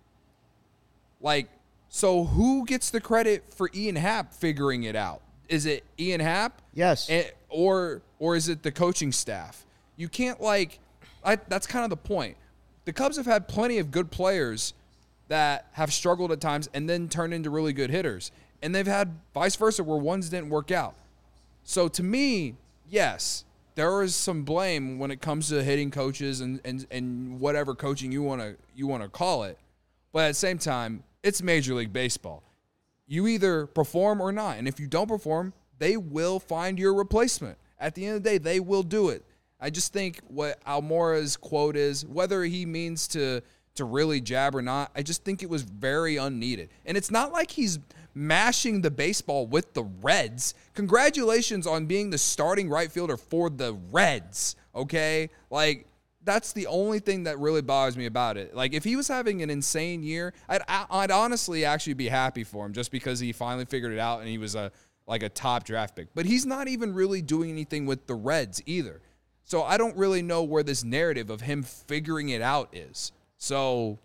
Like, so who gets the credit for Ian Happ figuring it out? Is it Ian Happ? Yes. Eh, or or is it the coaching staff? You can't, like, I, that's kind of the point. The Cubs have had plenty of good players that have struggled at times and then turn into really good hitters. And they've had vice versa where ones didn't work out. So to me, yes, there is some blame when it comes to hitting coaches and, and, and whatever coaching you want to you want to call it. But at the same time, it's Major League Baseball. You either perform or not. And if you don't perform, they will find your replacement. At the end of the day, they will do it. I just think what Almora's quote is, whether he means to to really jab or not, I just think it was very unneeded. And it's not like he's mashing the baseball with the Reds. Congratulations on being the starting right fielder for the Reds, okay? Like, that's the only thing that really bothers me about it. Like, if he was having an insane year, I'd, I'd honestly actually be happy for him just because he finally figured it out and he was a like a top draft pick. But he's not even really doing anything with the Reds either. So I don't really know where this narrative of him figuring it out is. So,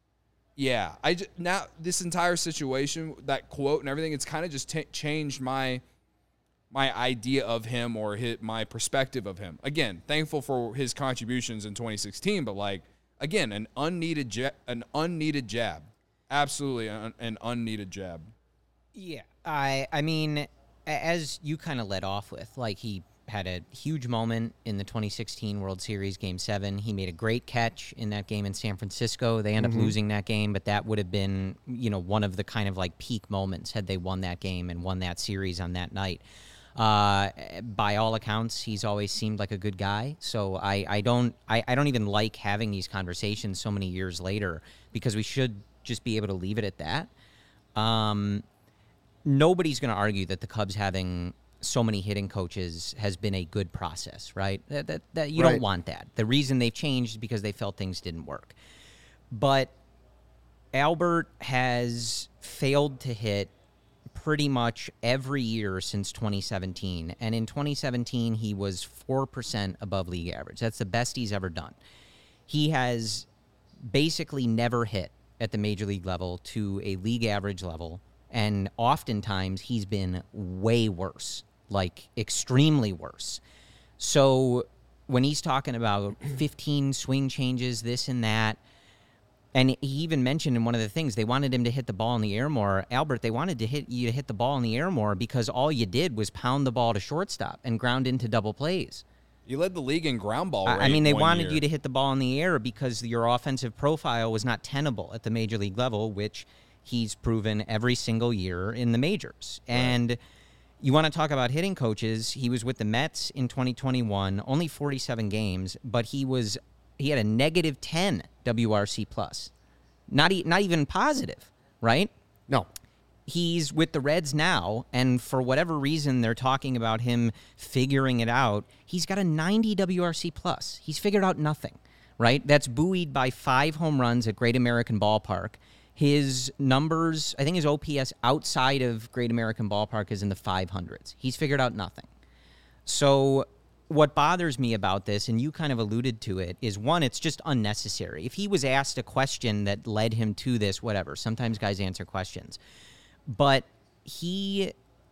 yeah, I just, now this entire situation, that quote and everything, it's kind of just t- changed my my idea of him or his, my perspective of him. Again, thankful for his contributions in twenty sixteen, but like again, an unneeded ja- an unneeded jab, absolutely an, an unneeded jab. Yeah, I I mean, as you kind of led off with, like he had a huge moment in the twenty sixteen World Series Game seven. He made a great catch in that game in San Francisco. They end mm-hmm. up losing that game, but that would have been, you know, one of the kind of like peak moments had they won that game and won that series on that night. Uh, by all accounts, he's always seemed like a good guy. So I, I don't I, I don't even like having these conversations so many years later because we should just be able to leave it at that. Um, nobody's going to argue that the Cubs having so many hitting coaches has been a good process, right? That, that, that you right. don't want that. The reason they've changed is because they felt things didn't work. But Albert has failed to hit pretty much every year since twenty seventeen. And in twenty seventeen, he was four percent above league average. That's the best he's ever done. He has basically never hit at the major league level to a league average level. And oftentimes he's been way worse, like extremely worse. So when he's talking about fifteen swing changes, this and that, and he even mentioned in one of the things, they wanted him to hit the ball in the air more. Albert, they wanted to hit you to hit the ball in the air more because all you did was pound the ball to shortstop and ground into double plays. You led the league in ground ball rate. I mean, they one wanted year. you to hit the ball in the air because your offensive profile was not tenable at the major league level, which he's proven every single year in the majors. Right. And you want to talk about hitting coaches, he was with the Mets in twenty twenty-one, only forty-seven games, but he was he had a negative ten W R C plus. Not, e- not even positive, right? No. He's with the Reds now, and for whatever reason they're talking about him figuring it out, he's got a ninety W R C plus. He's figured out nothing, right? That's buoyed by five home runs at Great American Ballpark. His numbers, I think his O P S outside of Great American Ballpark is in the five hundreds. He's figured out nothing. So what bothers me about this, and you kind of alluded to it, is one, it's just unnecessary. If he was asked a question that led him to this, whatever. Sometimes guys answer questions. But he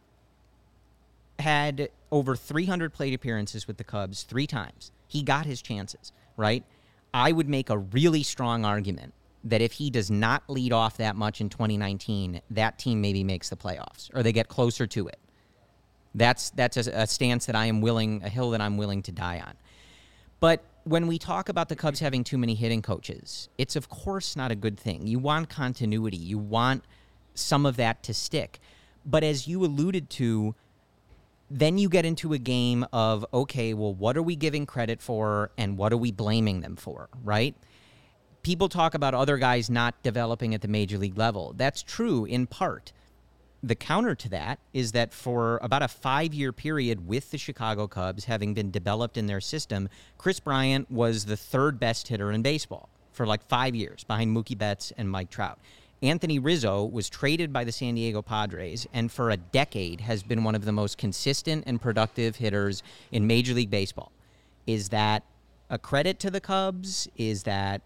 had over three hundred plate appearances with the Cubs three times. He got his chances, right? I would make a really strong argument that if he does not lead off that much in twenty nineteen, that team maybe makes the playoffs or they get closer to it. That's that's a, a stance that I am willing, a hill that I'm willing to die on. But when we talk about the Cubs having too many hitting coaches, it's of course not a good thing. You want continuity. You want some of that to stick. But as you alluded to, then you get into a game of, okay, well, what are we giving credit for and what are we blaming them for, right? People talk about other guys not developing at the major league level. That's true in part. The counter to that is that for about a five-year period with the Chicago Cubs having been developed in their system, Chris Bryant was the third best hitter in baseball for like five years behind Mookie Betts and Mike Trout. Anthony Rizzo was traded by the San Diego Padres and for a decade has been one of the most consistent and productive hitters in Major League Baseball. Is that a credit to the Cubs? Is that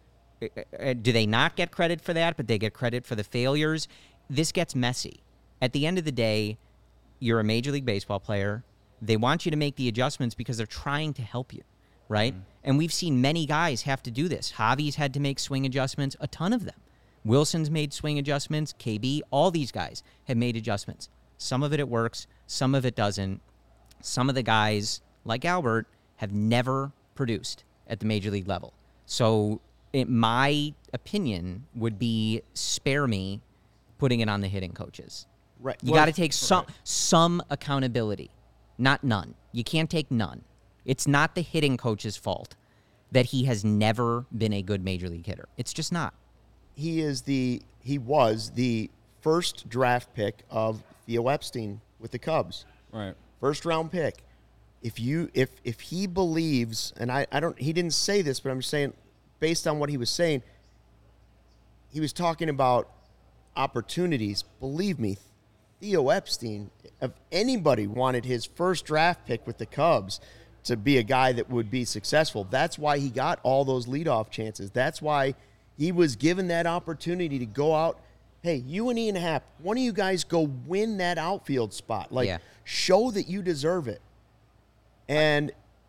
do they not get credit for that, but they get credit for the failures? This gets messy. At the end of the day, you're a Major League Baseball player. They want you to make the adjustments because they're trying to help you, right? Mm-hmm. And we've seen many guys have to do this. Javi's had to make swing adjustments, a ton of them. Wilson's made swing adjustments, K B, all these guys have made adjustments. Some of it it works, some of it doesn't. Some of the guys, like Albert, have never produced at the Major League level. So it, my opinion would be spare me putting it on the hitting coaches. Right. You Well, got to take some some accountability, not none. You can't take none. It's not the hitting coach's fault that he has never been a good Major League hitter. It's just not. He is the he was the first draft pick of Theo Epstein with the Cubs. Right. First round pick. If you if if he believes, and I, I don't he didn't say this, but I'm saying based on what he was saying, he was talking about opportunities. Believe me, Theo Epstein, if anybody wanted his first draft pick with the Cubs to be a guy that would be successful, that's why he got all those leadoff chances. That's why he was given that opportunity to go out. Hey, you and Ian Happ, one of you guys go win that outfield spot. Like, Yeah. show that you deserve it. And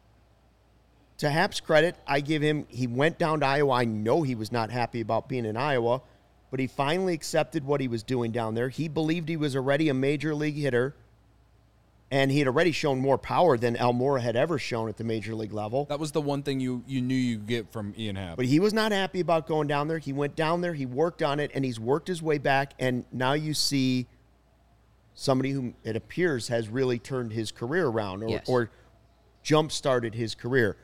to Happ's credit, I give him, he went down to Iowa. I know he was not happy about being in Iowa, but he finally accepted what he was doing down there. He believed he was already a major league hitter, and he had already shown more power than Almora had ever shown at the major league level. That was the one thing you, you knew you get from Ian Happ. But he was not happy about going down there. He went down there, he worked on it, and he's worked his way back, and now you see somebody who it appears has really turned his career around or, Yes. or jump-started his career.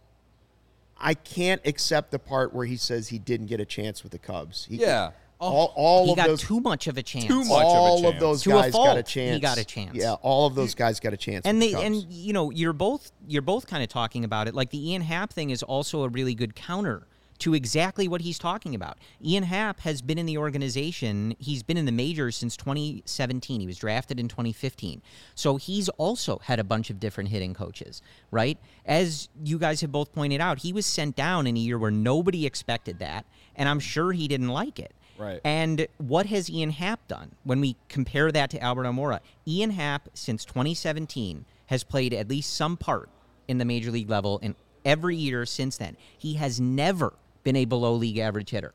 I can't accept the part where he says he didn't get a chance with the Cubs. He, Yeah. all, all He of got those, too much of a chance. Too much. of a all of chance. those To a guys got a fault, chance. he got a chance. Yeah, all of those guys got a chance. And with they the Cubs. and you know you're both you're both kind of talking about it. Like the Ian Happ thing is also a really good counter to exactly what he's talking about. Ian Happ has been in the organization. He's been in the majors since twenty seventeen. He was drafted in twenty fifteen. So he's also had a bunch of different hitting coaches, right? As you guys have both pointed out, he was sent down in a year where nobody expected that, and I'm sure he didn't like it. Right. And what has Ian Happ done? When we compare that to Albert Almora, Ian Happ, since twenty seventeen, has played at least some part in the major league level, and every year since then, he has never been a below-league average hitter.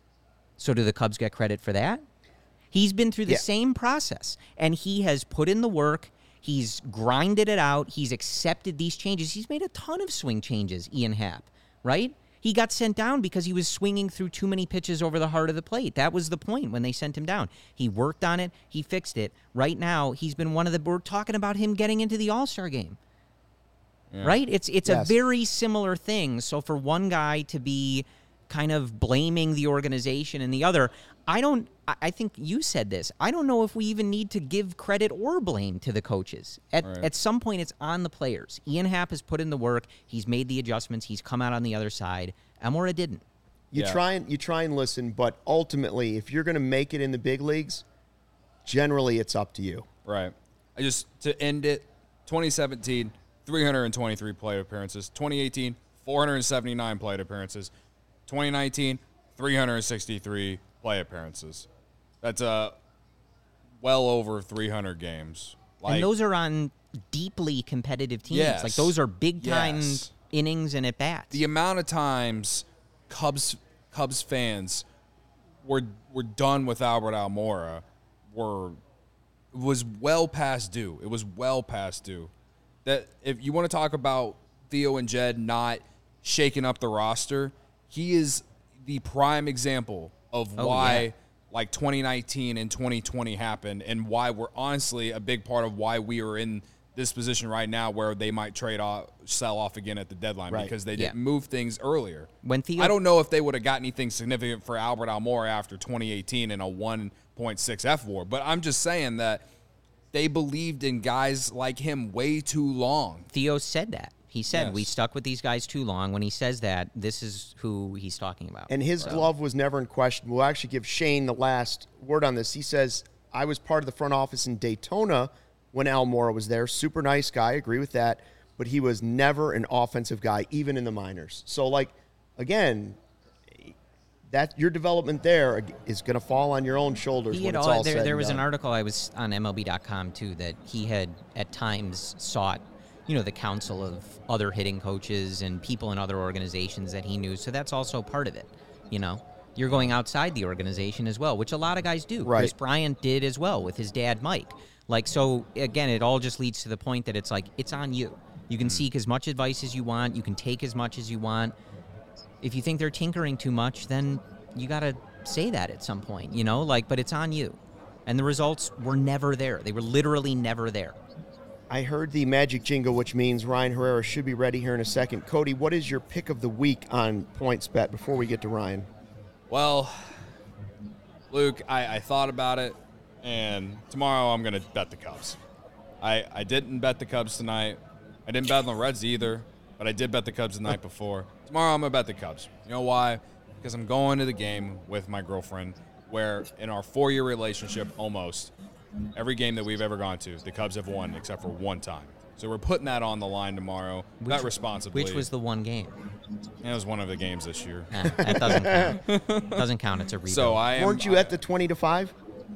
So do the Cubs get credit for that? He's been through the Yeah. same process, and he has put in the work. He's grinded it out. He's accepted these changes. He's made a ton of swing changes, Ian Happ, right? He got sent down because he was swinging through too many pitches over the heart of the plate. That was the point when they sent him down. He worked on it. He fixed it. Right now, he's been one of the – we're talking about him getting into the All-Star game. Yeah. Right? It's it's Yes. a very similar thing. So for one guy to be kind of blaming the organization and the other, I don't I- I think you said this. I don't know if we even need to give credit or blame to the coaches. At Right. at some point it's on the players. Ian Happ has put in the work. He's made the adjustments. He's come out on the other side. Almora didn't. You Yeah. try and you try and listen, but ultimately, if you're going to make it in the big leagues, generally it's up to you. Right. I just to end it, twenty seventeen, three hundred twenty-three plate appearances. twenty eighteen, four hundred seventy-nine plate appearances. twenty nineteen, three hundred sixty-three play appearances. That's uh well over three hundred games. Like, and those are on deeply competitive teams. Yes. Like those are big time Yes. innings and at bats. the amount of times Cubs Cubs fans were were done with Albert Almora were was well past due. It was well past due. That if you want to talk about Theo and Jed not shaking up the roster, he is the prime example of Oh, why yeah. like twenty nineteen and twenty twenty happened, and why we're honestly a big part of why we are in this position right now where they might trade off, sell off again at the deadline Right. because they Yeah. didn't move things earlier. When Theo- I don't know if they would have got anything significant for Albert Almora after twenty eighteen in a one point six F W A R, but I'm just saying that they believed in guys like him way too long. Theo said that. He said Yes. we stuck with these guys too long. When he says that, this is who he's talking about. And his So- glove was never in question. We'll actually give Shane the last word on this. He says, I was part of the front office in Daytona when Al Mora was there. Super nice guy, agree with that. But he was never an offensive guy, even in the minors. So, like, again, that your development there is going to fall on your own shoulders He when had it's all, all there, said there and was an done. article I was on M L B dot com too that he had at times sought, you know, the counsel of other hitting coaches and people in other organizations that he knew. So that's also part of it. You know, you're going outside the organization as well, which a lot of guys do. Right. Chris Bryant did as well with his dad, Mike. Like, so again, it all just leads to the point that it's like, it's on you. You can seek as much advice as you want. You can take as much as you want. If you think they're tinkering too much, then you got to say that at some point, you know, like, but it's on you. And the results were never there. They were literally never there. I heard the magic jingle, which means Ryan Herrera should be ready here in a second. Cody, what is your pick of the week on PointsBet before we get to Ryan? Well, Luke, I, I thought about it, and tomorrow I'm going to bet the Cubs. I, I didn't bet the Cubs tonight. I didn't bet on the Reds either, but I did bet the Cubs the night before. Tomorrow I'm going to bet the Cubs. You know why? Because I'm going to the game with my girlfriend where in our four-year relationship almost, every game that we've ever gone to, the Cubs have won except for one time. So we're putting that on the line tomorrow, Which- bet responsibly. Which was the one game? It was one of the games this year. Eh, that doesn't count. Doesn't count. It's a rebuild. So I am, Weren't you at the twenty to five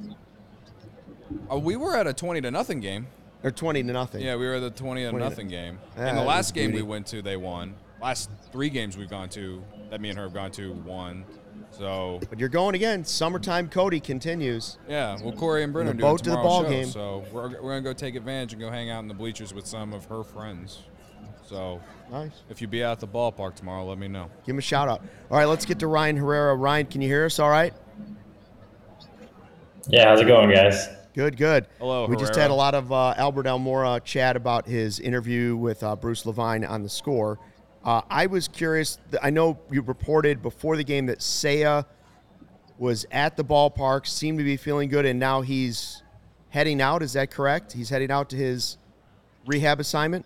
Uh, we were at a twenty to nothing game. or twenty to nothing? Yeah, we were at the twenty to twenty to- nothing game. Ah, and the that last was game beauty. we went to, they won. Last three games we've gone to, that me and her have gone to, won. So But you're going again. Summertime Cody continues. yeah, well, Corey and Brennan And are the doing boat to the tomorrow's ball show, game. So we're we're gonna go take advantage and go hang out in the bleachers with some of her friends. So Nice. if you be out at the ballpark tomorrow, let me know. Give him a shout out. All right, let's get to Ryan Herrera. Ryan, can you hear us all right? Yeah, how's it going, guys? Good, good. Hello, We just Herrera. had a lot of uh, Albert Almora chat about his interview with uh, Bruce Levine on the Score. Uh, I was curious. I know you reported before the game that Seiya was at the ballpark, seemed to be feeling good, and now he's heading out. Is that correct? He's heading out to his rehab assignment?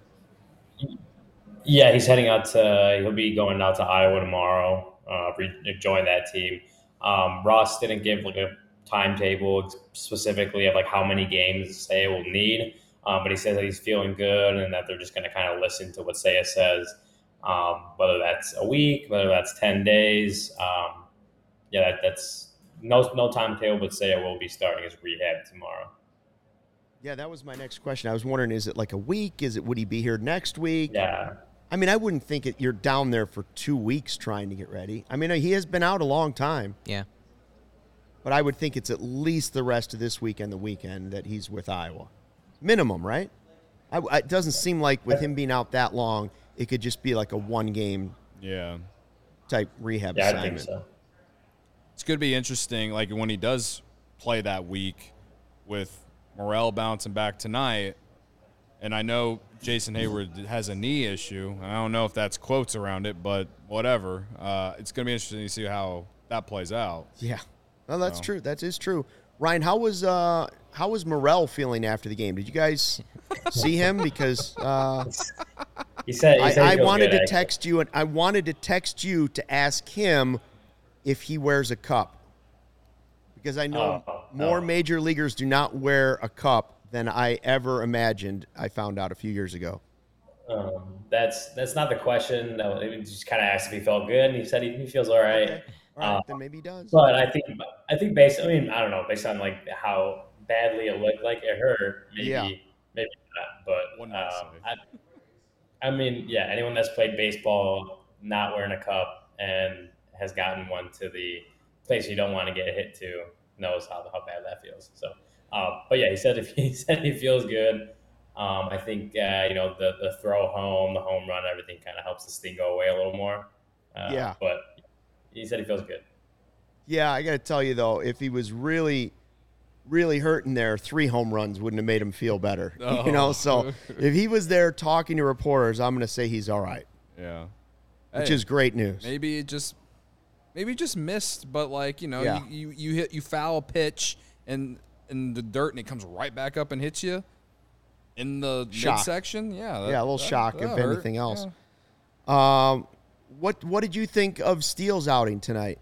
Yeah, he's heading out to. He'll be going out to Iowa tomorrow. Uh, re- join that team. Um, Ross didn't give like a timetable specifically of like how many games Seiya will need, um, but he says that he's feeling good and that they're just going to kind of listen to what Seiya says. Um, whether that's a week, whether that's ten days. Um, yeah, that, that's no no timetable, but Seiya will be starting his rehab tomorrow. Yeah, that was my next question. I was wondering, is it like a week? Is it would he be here next week? Yeah. I mean, I wouldn't think it. You're down there for two weeks trying to get ready. I mean, he has been out a long time, Yeah. but I would think it's at least the rest of this week and the weekend that he's with Iowa, minimum, right? I, I- it doesn't seem like with him being out that long, it could just be like a one game Yeah. type rehab Yeah, I assignment. think so. It's going to be interesting, like when he does play that week with Morel bouncing back tonight, and I know Jason Hayward has a knee issue. I don't know if that's quotes around it, but whatever. Uh, it's going to be interesting to see how that plays out. Yeah, well, that's So. true. That is true. Ryan, how was uh, how was Morel feeling after the game? Did you guys see him? Because uh, He said. He said he I, I feels wanted good, to actually. text you, and I wanted to text you to ask him if he wears a cup, because I know Oh, more no. major leaguers do not wear a cup than I ever imagined. I found out a few years ago. Um, that's that's not the question. No, it just kind of asked if he felt good, and he said he, he feels all right. Okay. All right, Uh, then maybe he does. But I think I think based. I mean, I don't know. Based on like how badly it looked like it hurt, maybe Yeah. maybe not. But One might um, say. I, I mean, yeah. Anyone that's played baseball not wearing a cup and has gotten one to the place you don't want to get hit to knows how how bad that feels. So, um, but yeah, he said if he said he feels good. Um, I think uh, you know the the throw home, the home run, everything kind of helps the sting go away a little more. Uh, Yeah. but he said he feels good. Yeah, I got to tell you though, if he was really, really hurting there, three home runs wouldn't have made him feel better. You know, Oh. so if he was there talking to reporters, I'm going to say he's all right, Yeah. which Hey, is great news. maybe it just maybe it just missed, but like, you know, Yeah. you, you, you hit you foul a pitch and in the dirt and it comes right back up and hits you. In the Shock. midsection, yeah. that- Yeah, a little that- shock, that if hurt, anything else. yeah. Um, what what did you think of Steele's outing tonight?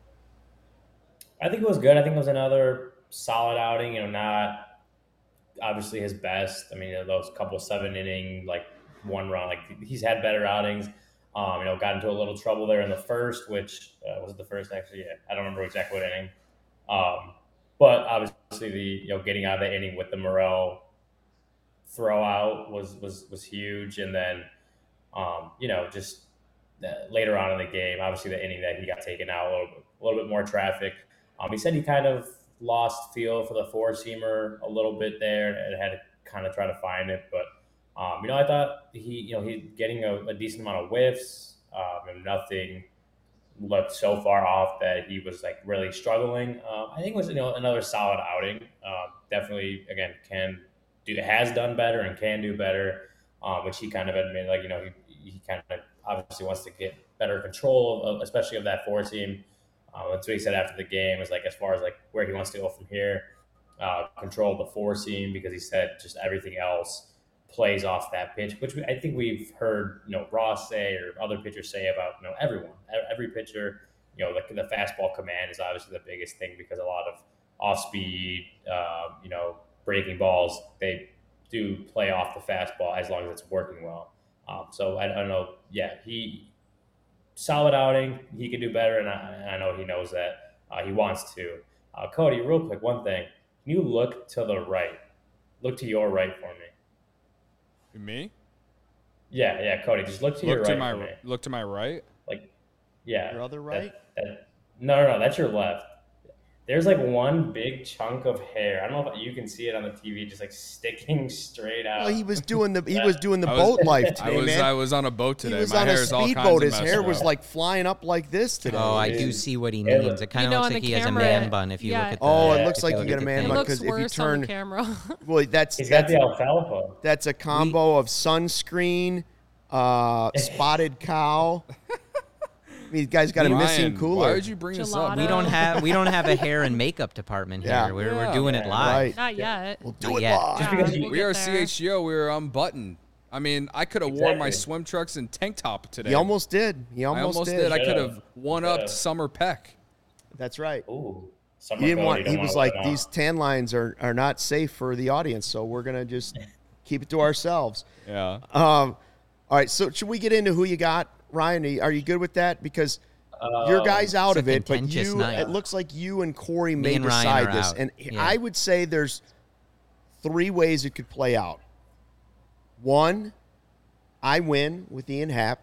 I think it was good. I think it was another solid outing. You know, not obviously his best. I mean, you know, those couple seven inning, like one run, like he's had better outings. Um, you know, got into a little trouble there in the first, which uh, was it the first actually? Yeah, I don't remember exactly what inning. Um, but obviously, the you know getting out of the inning with the Morel throw out was was was huge, and then um, you know just uh, later on in the game, obviously the inning that he got taken out, a little, a little bit more traffic. Um, he said he kind of lost feel for the four seamer a little bit there, and had to kind of try to find it. But um, you know, I thought he you know he getting a, a decent amount of whiffs, um, and nothing looked so far off that he was like really struggling. Um, I think it was you know another solid outing. Um, definitely, again, can do has done better and can do better, um, which he kind of admitted. Like you know, he he kind of obviously wants to get better control, of, especially of that four seam. Uh, that's what he said after the game. Was like as far as like where he wants to go from here, uh, control the four seam because he said just everything else plays off that pitch, which we, I think we've heard, you know, Ross say or other pitchers say about, you know, everyone, every pitcher, you know, the, the fastball command is obviously the biggest thing because a lot of off speed, uh, you know, breaking balls, they do play off the fastball as long as it's working well. Um, so I, I don't know. Yeah, he solid outing. He could do better, and I, I know he knows that. Uh, he wants to. Uh, Cody, real quick, one thing. Can you look to the right? Look to your right for me. Me? Yeah, yeah, Cody, just look to Look your to right my for me. look to my right. Like, yeah. Your other that- right? that- no, no, no, that's your left. There's like one big chunk of hair. I don't know if you can see it on the T V, just like sticking straight out. Well, he was doing the he was doing the I was- boat life I today, was man. I was on a boat He today. was My on a hair is all kinds speedboat. of His messed hair up. was like flying up like this today. Oh, I Dude. do see what he Yeah, means. look- It kind You of know, looks on like the he has a camera, man bun if you yeah. look at the Oh, it Yeah. looks if like you you look got at a the man thing. It bun looks because if you worse on turn, the camera. well, that's He's got that's, the alfalfa. that's a combo of sunscreen, uh, spotted cow. I mean, the guy's got a Ryan, missing cooler. Why would you bring this up? Gelato. We don't have we don't have a hair and makeup department here. Yeah. We're, Yeah. we're doing it Yeah, live. right. Not yet. We'll do Not it yet. live. Yeah, because we'll We get are there. C H G O. We were unbuttoned. I mean, I could have worn my Exactly. swim trunks and tank top today. He almost did. He I almost, almost did. did. I Should've. could have one upped Should've. Summer Peck. That's right. Ooh. Summer He didn't Cody, want. don't He wanna was let like, it out. these tan lines are are not safe for the audience, so we're gonna just keep it to ourselves. Yeah. Um, all right. So should we get into who you got, Ryan? Are you, are you good with that? Because your Um, guy's out it's a of it, but contentious you. night. It looks like you and Corey may and Ryan decide are this, out. and Yeah. I would say there's three ways it could play out. One, I win with Ian Happ.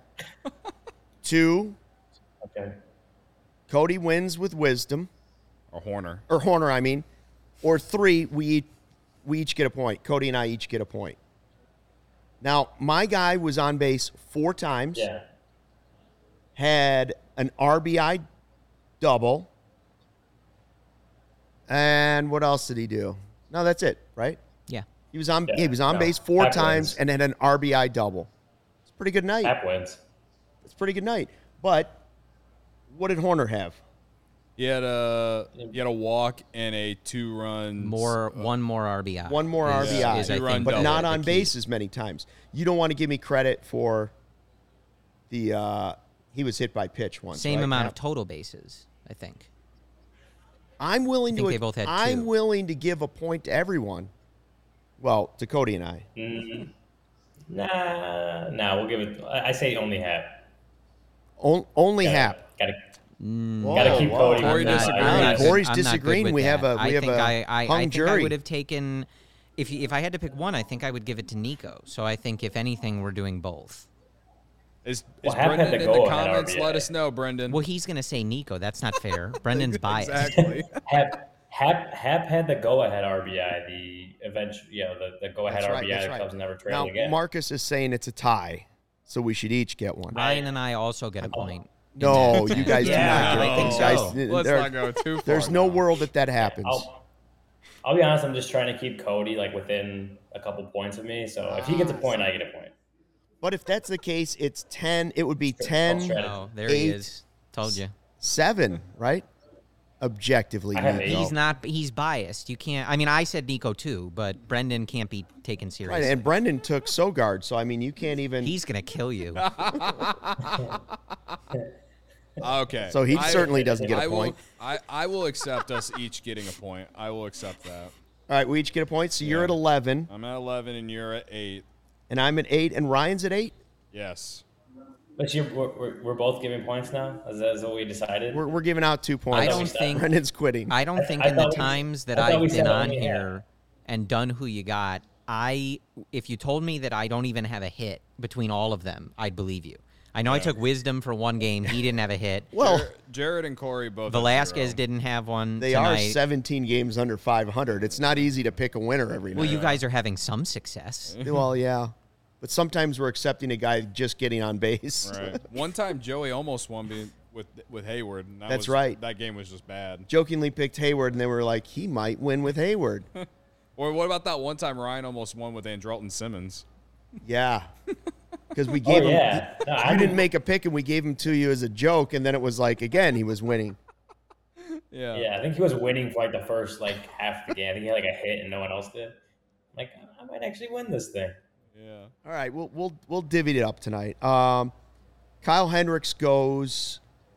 Two, Okay. Cody wins with wisdom, Or Horner. or Horner, I mean. Or three, we each, we each get a point. Cody and I each get a point. Now, my guy was on base four times, Yeah. had an R B I double, and what else did he do? No, that's it, right? Yeah. He was on Yeah, he was on no, base four that times wins. and had an R B I double. It's a pretty good night. Hap wins. It's a pretty good night. But what did Horner have? He had a he had a walk and a two run More one more R B I. One more is- R B I, is, I Two-run think, but double. not the on key. base as many times. You don't want to give me credit for the uh, he was hit by pitch once. Same right? amount Yeah. of total bases, I think. I'm willing I think to. they both had I'm two. willing to give a point to everyone. Well, to Cody and I. Mm, nah, nah. We'll give it. I I say only Hap. O- only Gotta- Hap. Gotta, Whoa, gotta keep whoa. Cody. Corey I'm not- disagrees. I'm not good- Corey's I'm not good disagreeing. with We have that. a- we I have think a I, I, hung I think jury. I would have taken if if I had to pick one. I think I would give it to Nico. So I think if anything, we're doing both. Is, Well, is Hap had Brendan the in the goal ahead comments? R B I. Let us know, Brendan. Well, he's gonna say Nico. That's not fair. Brendan's biased. Exactly. Hap, Hap, Hap had the go-ahead R B I. The eventual, you know, the, the go-ahead That's R right, B I. that's The right. Cubs never trailed Now again. Marcus is saying it's a tie, so we should each get one. Ryan and I also get a point. in No, that. you guys do Yeah, not. Get I it. think You guys- so. Let's there- not go too far. There's no now. world that that happens. I'll, I'll be honest. I'm just trying to keep Cody like within a couple points of me. So if he gets a point, I get a point. But if that's the case, it's ten. It would be I'll ten, try to- Oh, there he Eight. is. Told you. seven, right? objectively, I have Nico. eight. He's not. He's biased. You can't. I mean, I said Nico too, but Brendan can't be taken Right, seriously. and Brendan took Sogard, so I mean, you can't even. He's gonna kill you. Okay. So he I- certainly doesn't get a I point. Will, I, I will accept us each getting a point. I will accept that. All right, we each get a point. So you're Yeah. at eleven, I'm at eleven and you're at eight. and I'm at eight, and Ryan's at eight. Yes. But you, we're, we're, we're both giving points now. Is that is what we decided? We're, we're giving out two points. I don't said- think. Brendan's quitting. I don't think I in the thought we- times that I thought we I've said been I on only had- here and done Who You Got, I if you told me that I don't even have a hit between all of them, I'd believe you. I know I took Wisdom for one game. He didn't have a hit. well, Jar- Jared and Corey both. have Velasquez zero. didn't have one they tonight. are seventeen games under five hundred. It's not easy to pick a winner every Well, night. you guys are having some success. Well, yeah. But sometimes we're accepting a guy just getting on base. Right. One time Joey almost won me with with Hayward. And that That's was, right. That game was just bad. Jokingly picked Hayward, and they were like, he might win with Hayward. Or what about that one time Ryan almost won with Andrelton Simmons? Yeah. Because we Oh gave him. yeah. No, I You didn't would- make a pick, and we gave him to you as a joke, and then it was like, again, he was winning. Yeah. Yeah, I think he was winning for like the first like half of the game. I think he had like a hit and no one else did. Like I might actually win this thing. Yeah. All right, we'll we'll we'll divvy it up tonight. Um, Kyle Hendricks goes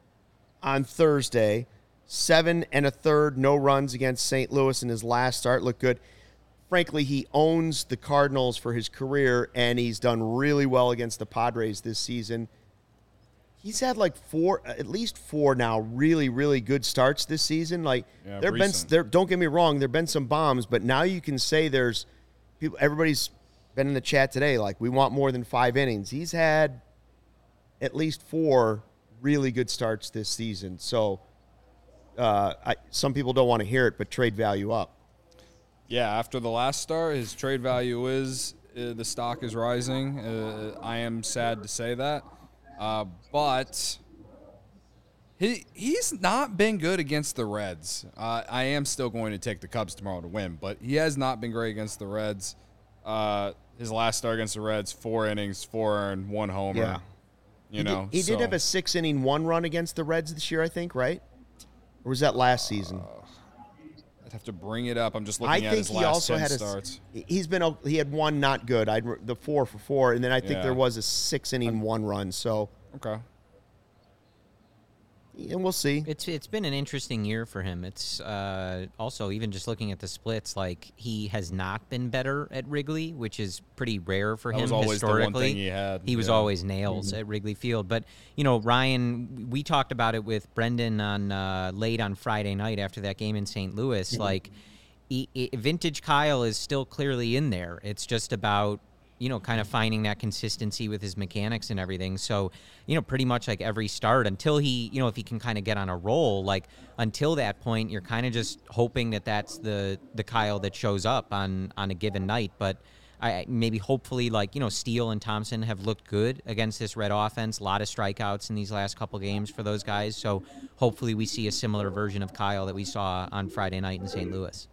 on Thursday, seven and a third, no runs against Saint Louis in his last start. Looked good. Frankly, he owns the Cardinals for his career, and he's done really well against the Padres this season. He's had like four, at least four now, really, really good starts this season. Like Yeah, there've been, recent. there. Don't get me wrong, there've been some bombs, but now you can say there's people. Everybody's been in the chat today, like we want more than five innings. He's had at least four really good starts this season. So uh, I, some people don't want to hear it, but trade value up. Yeah, after the last start, his trade value is uh, the stock is rising. Uh, I am sad to say that, uh, but he he's not been good against the Reds. Uh, I am still going to take the Cubs tomorrow to win, but he has not been great against the Reds. Uh, his last start against the Reds, four innings, four earned, one homer. Yeah. You he know, did, he so- did have a six inning one run against the Reds this year, I think, right? Or was that last season? I'd have to bring it up. I'm just I looking at think his he last also ten had a. starts. He's been a, he had one not good. I the four for four, and then I think Yeah. there was a six inning one run. So, Okay. and we'll see. It's it's been an interesting year for him. It's uh, also even just looking at the splits, like he has not been better at Wrigley, which is pretty rare for That him was always the one historically. thing he had, He was yeah. always nails at Wrigley Field. But you know, Ryan, we talked about it with Brendan on uh, late on Friday night after that game in Saint Louis. Like, he, he- vintage Kyle is still clearly in there. It's just about you know, kind of finding that consistency with his mechanics and everything. So, you know, pretty much like every start until he, you know, if he can kind of get on a roll, like until that point, you're kind of just hoping that that's the the Kyle that shows up on on a given night. But I maybe hopefully like, you know, Steele and Thompson have looked good against this Red offense. A lot of strikeouts in these last couple games for those guys. So hopefully we see a similar version of Kyle that we saw on Friday night in Saint Louis.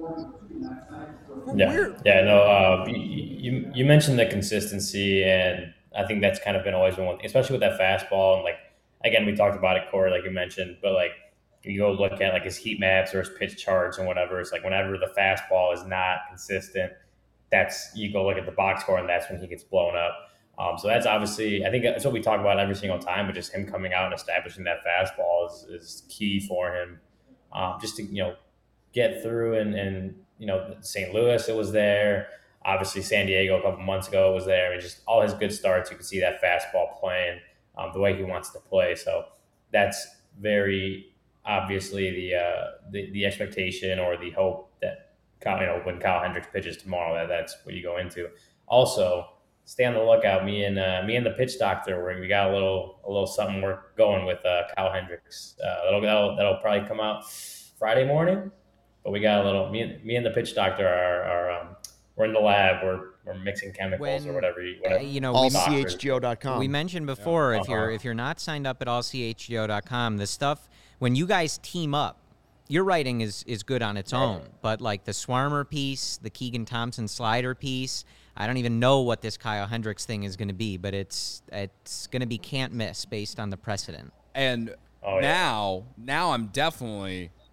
Yeah, yeah, no. Uh, you you mentioned the consistency, and I think that's kind of been always been one thing, especially with that fastball. And like again, we talked about it, Corey, like you mentioned. But like you go look at like his heat maps or his pitch charts and whatever. It's like whenever the fastball is not consistent, that's you go look at the box score, and that's when he gets blown up. Um, so that's obviously, I think that's what we talk about every single time. But just him coming out and establishing that fastball is, is key for him, um, just to you know get through and and. You know, Saint Louis, it was there. Obviously, San Diego a couple months ago was there. I mean, just all his good starts, you could see that fastball playing um, the way he wants to play. So that's very obviously the, uh, the the expectation or the hope that Kyle, you know when Kyle Hendricks pitches tomorrow, that that's what you go into. Also, stay on the lookout. Me and uh, me and the pitch doctor, we we got a little a little something we're going with uh, Kyle Hendricks. Uh, that'll, that'll that'll probably come out Friday morning. But we got a little. Me and me and the pitch doctor are, are um, we're in the lab. We're we're mixing chemicals When, or whatever. You, whatever. Uh, you know, all we, c h g o dot com. we mentioned before if you're Uh-huh. if you're not signed up at all c h g o dot com, the stuff when you guys team up, your writing is is good on its own. But like the Swarmer piece, the Keegan Thompson slider piece, I don't even know what this Kyle Hendricks thing is going to be, but it's it's going to be can't miss based on the precedent. And Oh, yeah. now, now I'm definitely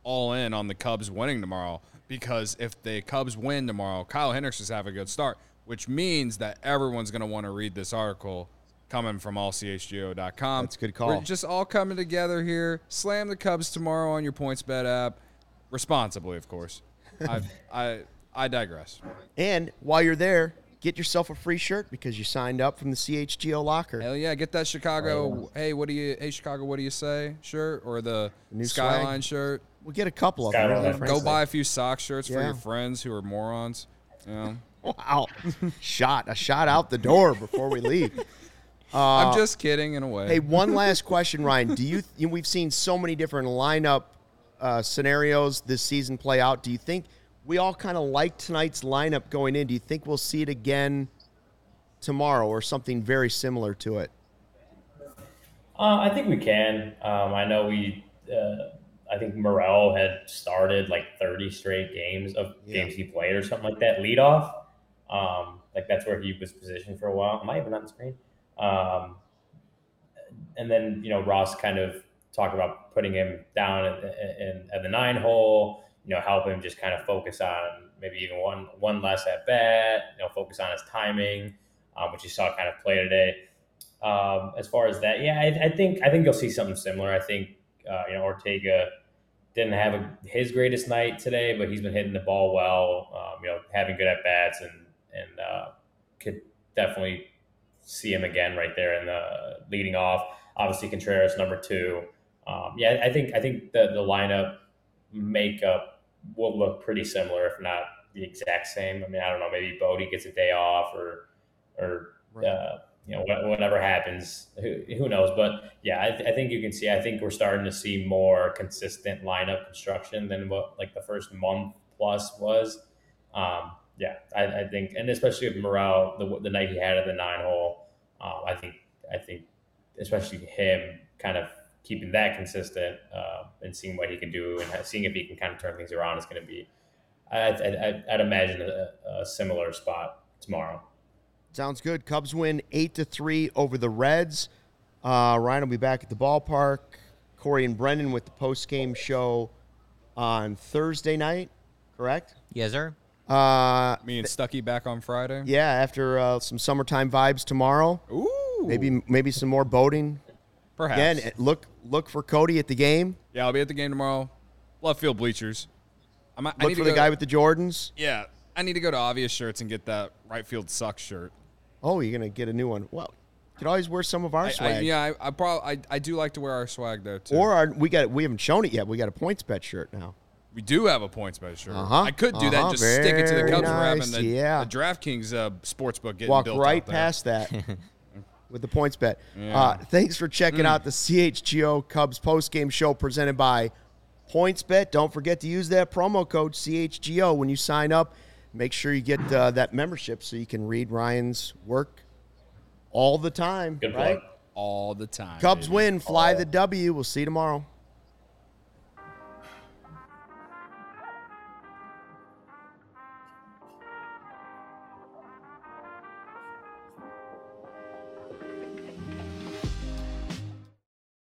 all in on the Cubs winning tomorrow, because if the Cubs win tomorrow, Kyle Hendricks is having a good start, which means that everyone's going to want to read this article coming from all c h g o dot com. That's a good call. We're just all coming together here. Slam the Cubs tomorrow on your PointsBet app, responsibly, of course. I I I digress. And while you're there, get yourself a free shirt because you signed up from the C H G O locker. Hell yeah, get that Chicago. Hey, what do you? Hey, Chicago, what do you say? Shirt or the New Skyline swag. shirt? We'll get a couple of Skyline. them. Go Go buy a few sock shirts for Yeah. your friends who are morons. You know, Wow. shot. A shot out the door before we leave. I'm just kidding in a way. Hey, one last question, Ryan. Do you, you we've seen so many different lineup uh, scenarios this season play out. Do you think we all kind of like tonight's lineup going in? Do you think we'll see it again tomorrow or something very similar to it? Uh, I think we can. Um, I know we. Uh, I think Morel had started like thirty straight games of Yeah. games he played or something like that. Lead off, um, like that's where he was positioned for a while. Am I even on the screen? Um, and then you know Ross kind of talked about putting him down in, in, at the nine hole. You know, help him just kind of focus on maybe even one one less at bat. You know, focus on his timing, um, which you saw kind of play today. Um, as far as that, yeah, I, I think I think you'll see something similar. I think uh, you know Ortega didn't have a, his greatest night today, but he's been hitting the ball well. Um, you know, having good at bats, and and uh, could definitely see him again right there in the leading off. Obviously, Contreras number two. Um, yeah, I think I think the the lineup makeup will look pretty similar, if not the exact same. I mean, I don't know, maybe Bodie gets a day off, or or Right. uh, you know, whatever happens, who, who knows? But yeah, I, th- I think you can see. I think we're starting to see more consistent lineup construction than what like the first month plus was. Um, yeah, I, I think, and especially with Morel, the the night he had at the nine hole, um, I think I think especially him kind of keeping that consistent uh, and seeing what he can do and seeing if he can kind of turn things around is going to be, I, I, I'd imagine a, a similar spot tomorrow. Sounds good. Cubs win eight to three over the Reds. Uh, Ryan will be back at the ballpark. Corey and Brendan with the post-game show on Thursday night, correct? Yes, sir. Uh, Me and Stucky back on Friday. yeah, after uh, some summertime vibes tomorrow. Ooh, Maybe maybe some more boating. perhaps. Again, look look for Cody at the game. Yeah, I'll be at the game tomorrow. Left field bleachers. I, might, I Look need for to the go, guy with the Jordans. Yeah, I need to go to Obvious Shirts and get that right field sucks shirt. Oh, you're gonna get a new one. Well, you could always wear some of our I, I, swag. yeah, I, I probably I, I do like to wear our swag though too. Or our, we got we haven't shown it yet. We got a points bet shirt now. we do have a points bet shirt. Uh-huh, I could do uh-huh, that. Just stick it to the very Cubs rep nice, and the, yeah. the DraftKings uh, sportsbook getting Walk built right out there. past that with the points bet. Yeah. Uh, thanks for checking out the C H G O Cubs postgame show presented by PointsBet. Don't forget to use that promo code C H G O when you sign up. Make sure you get uh, that membership so you can read Ryan's work all the time. Good right? plug. all the time. Cubs baby. win. Fly the W. We'll see you tomorrow.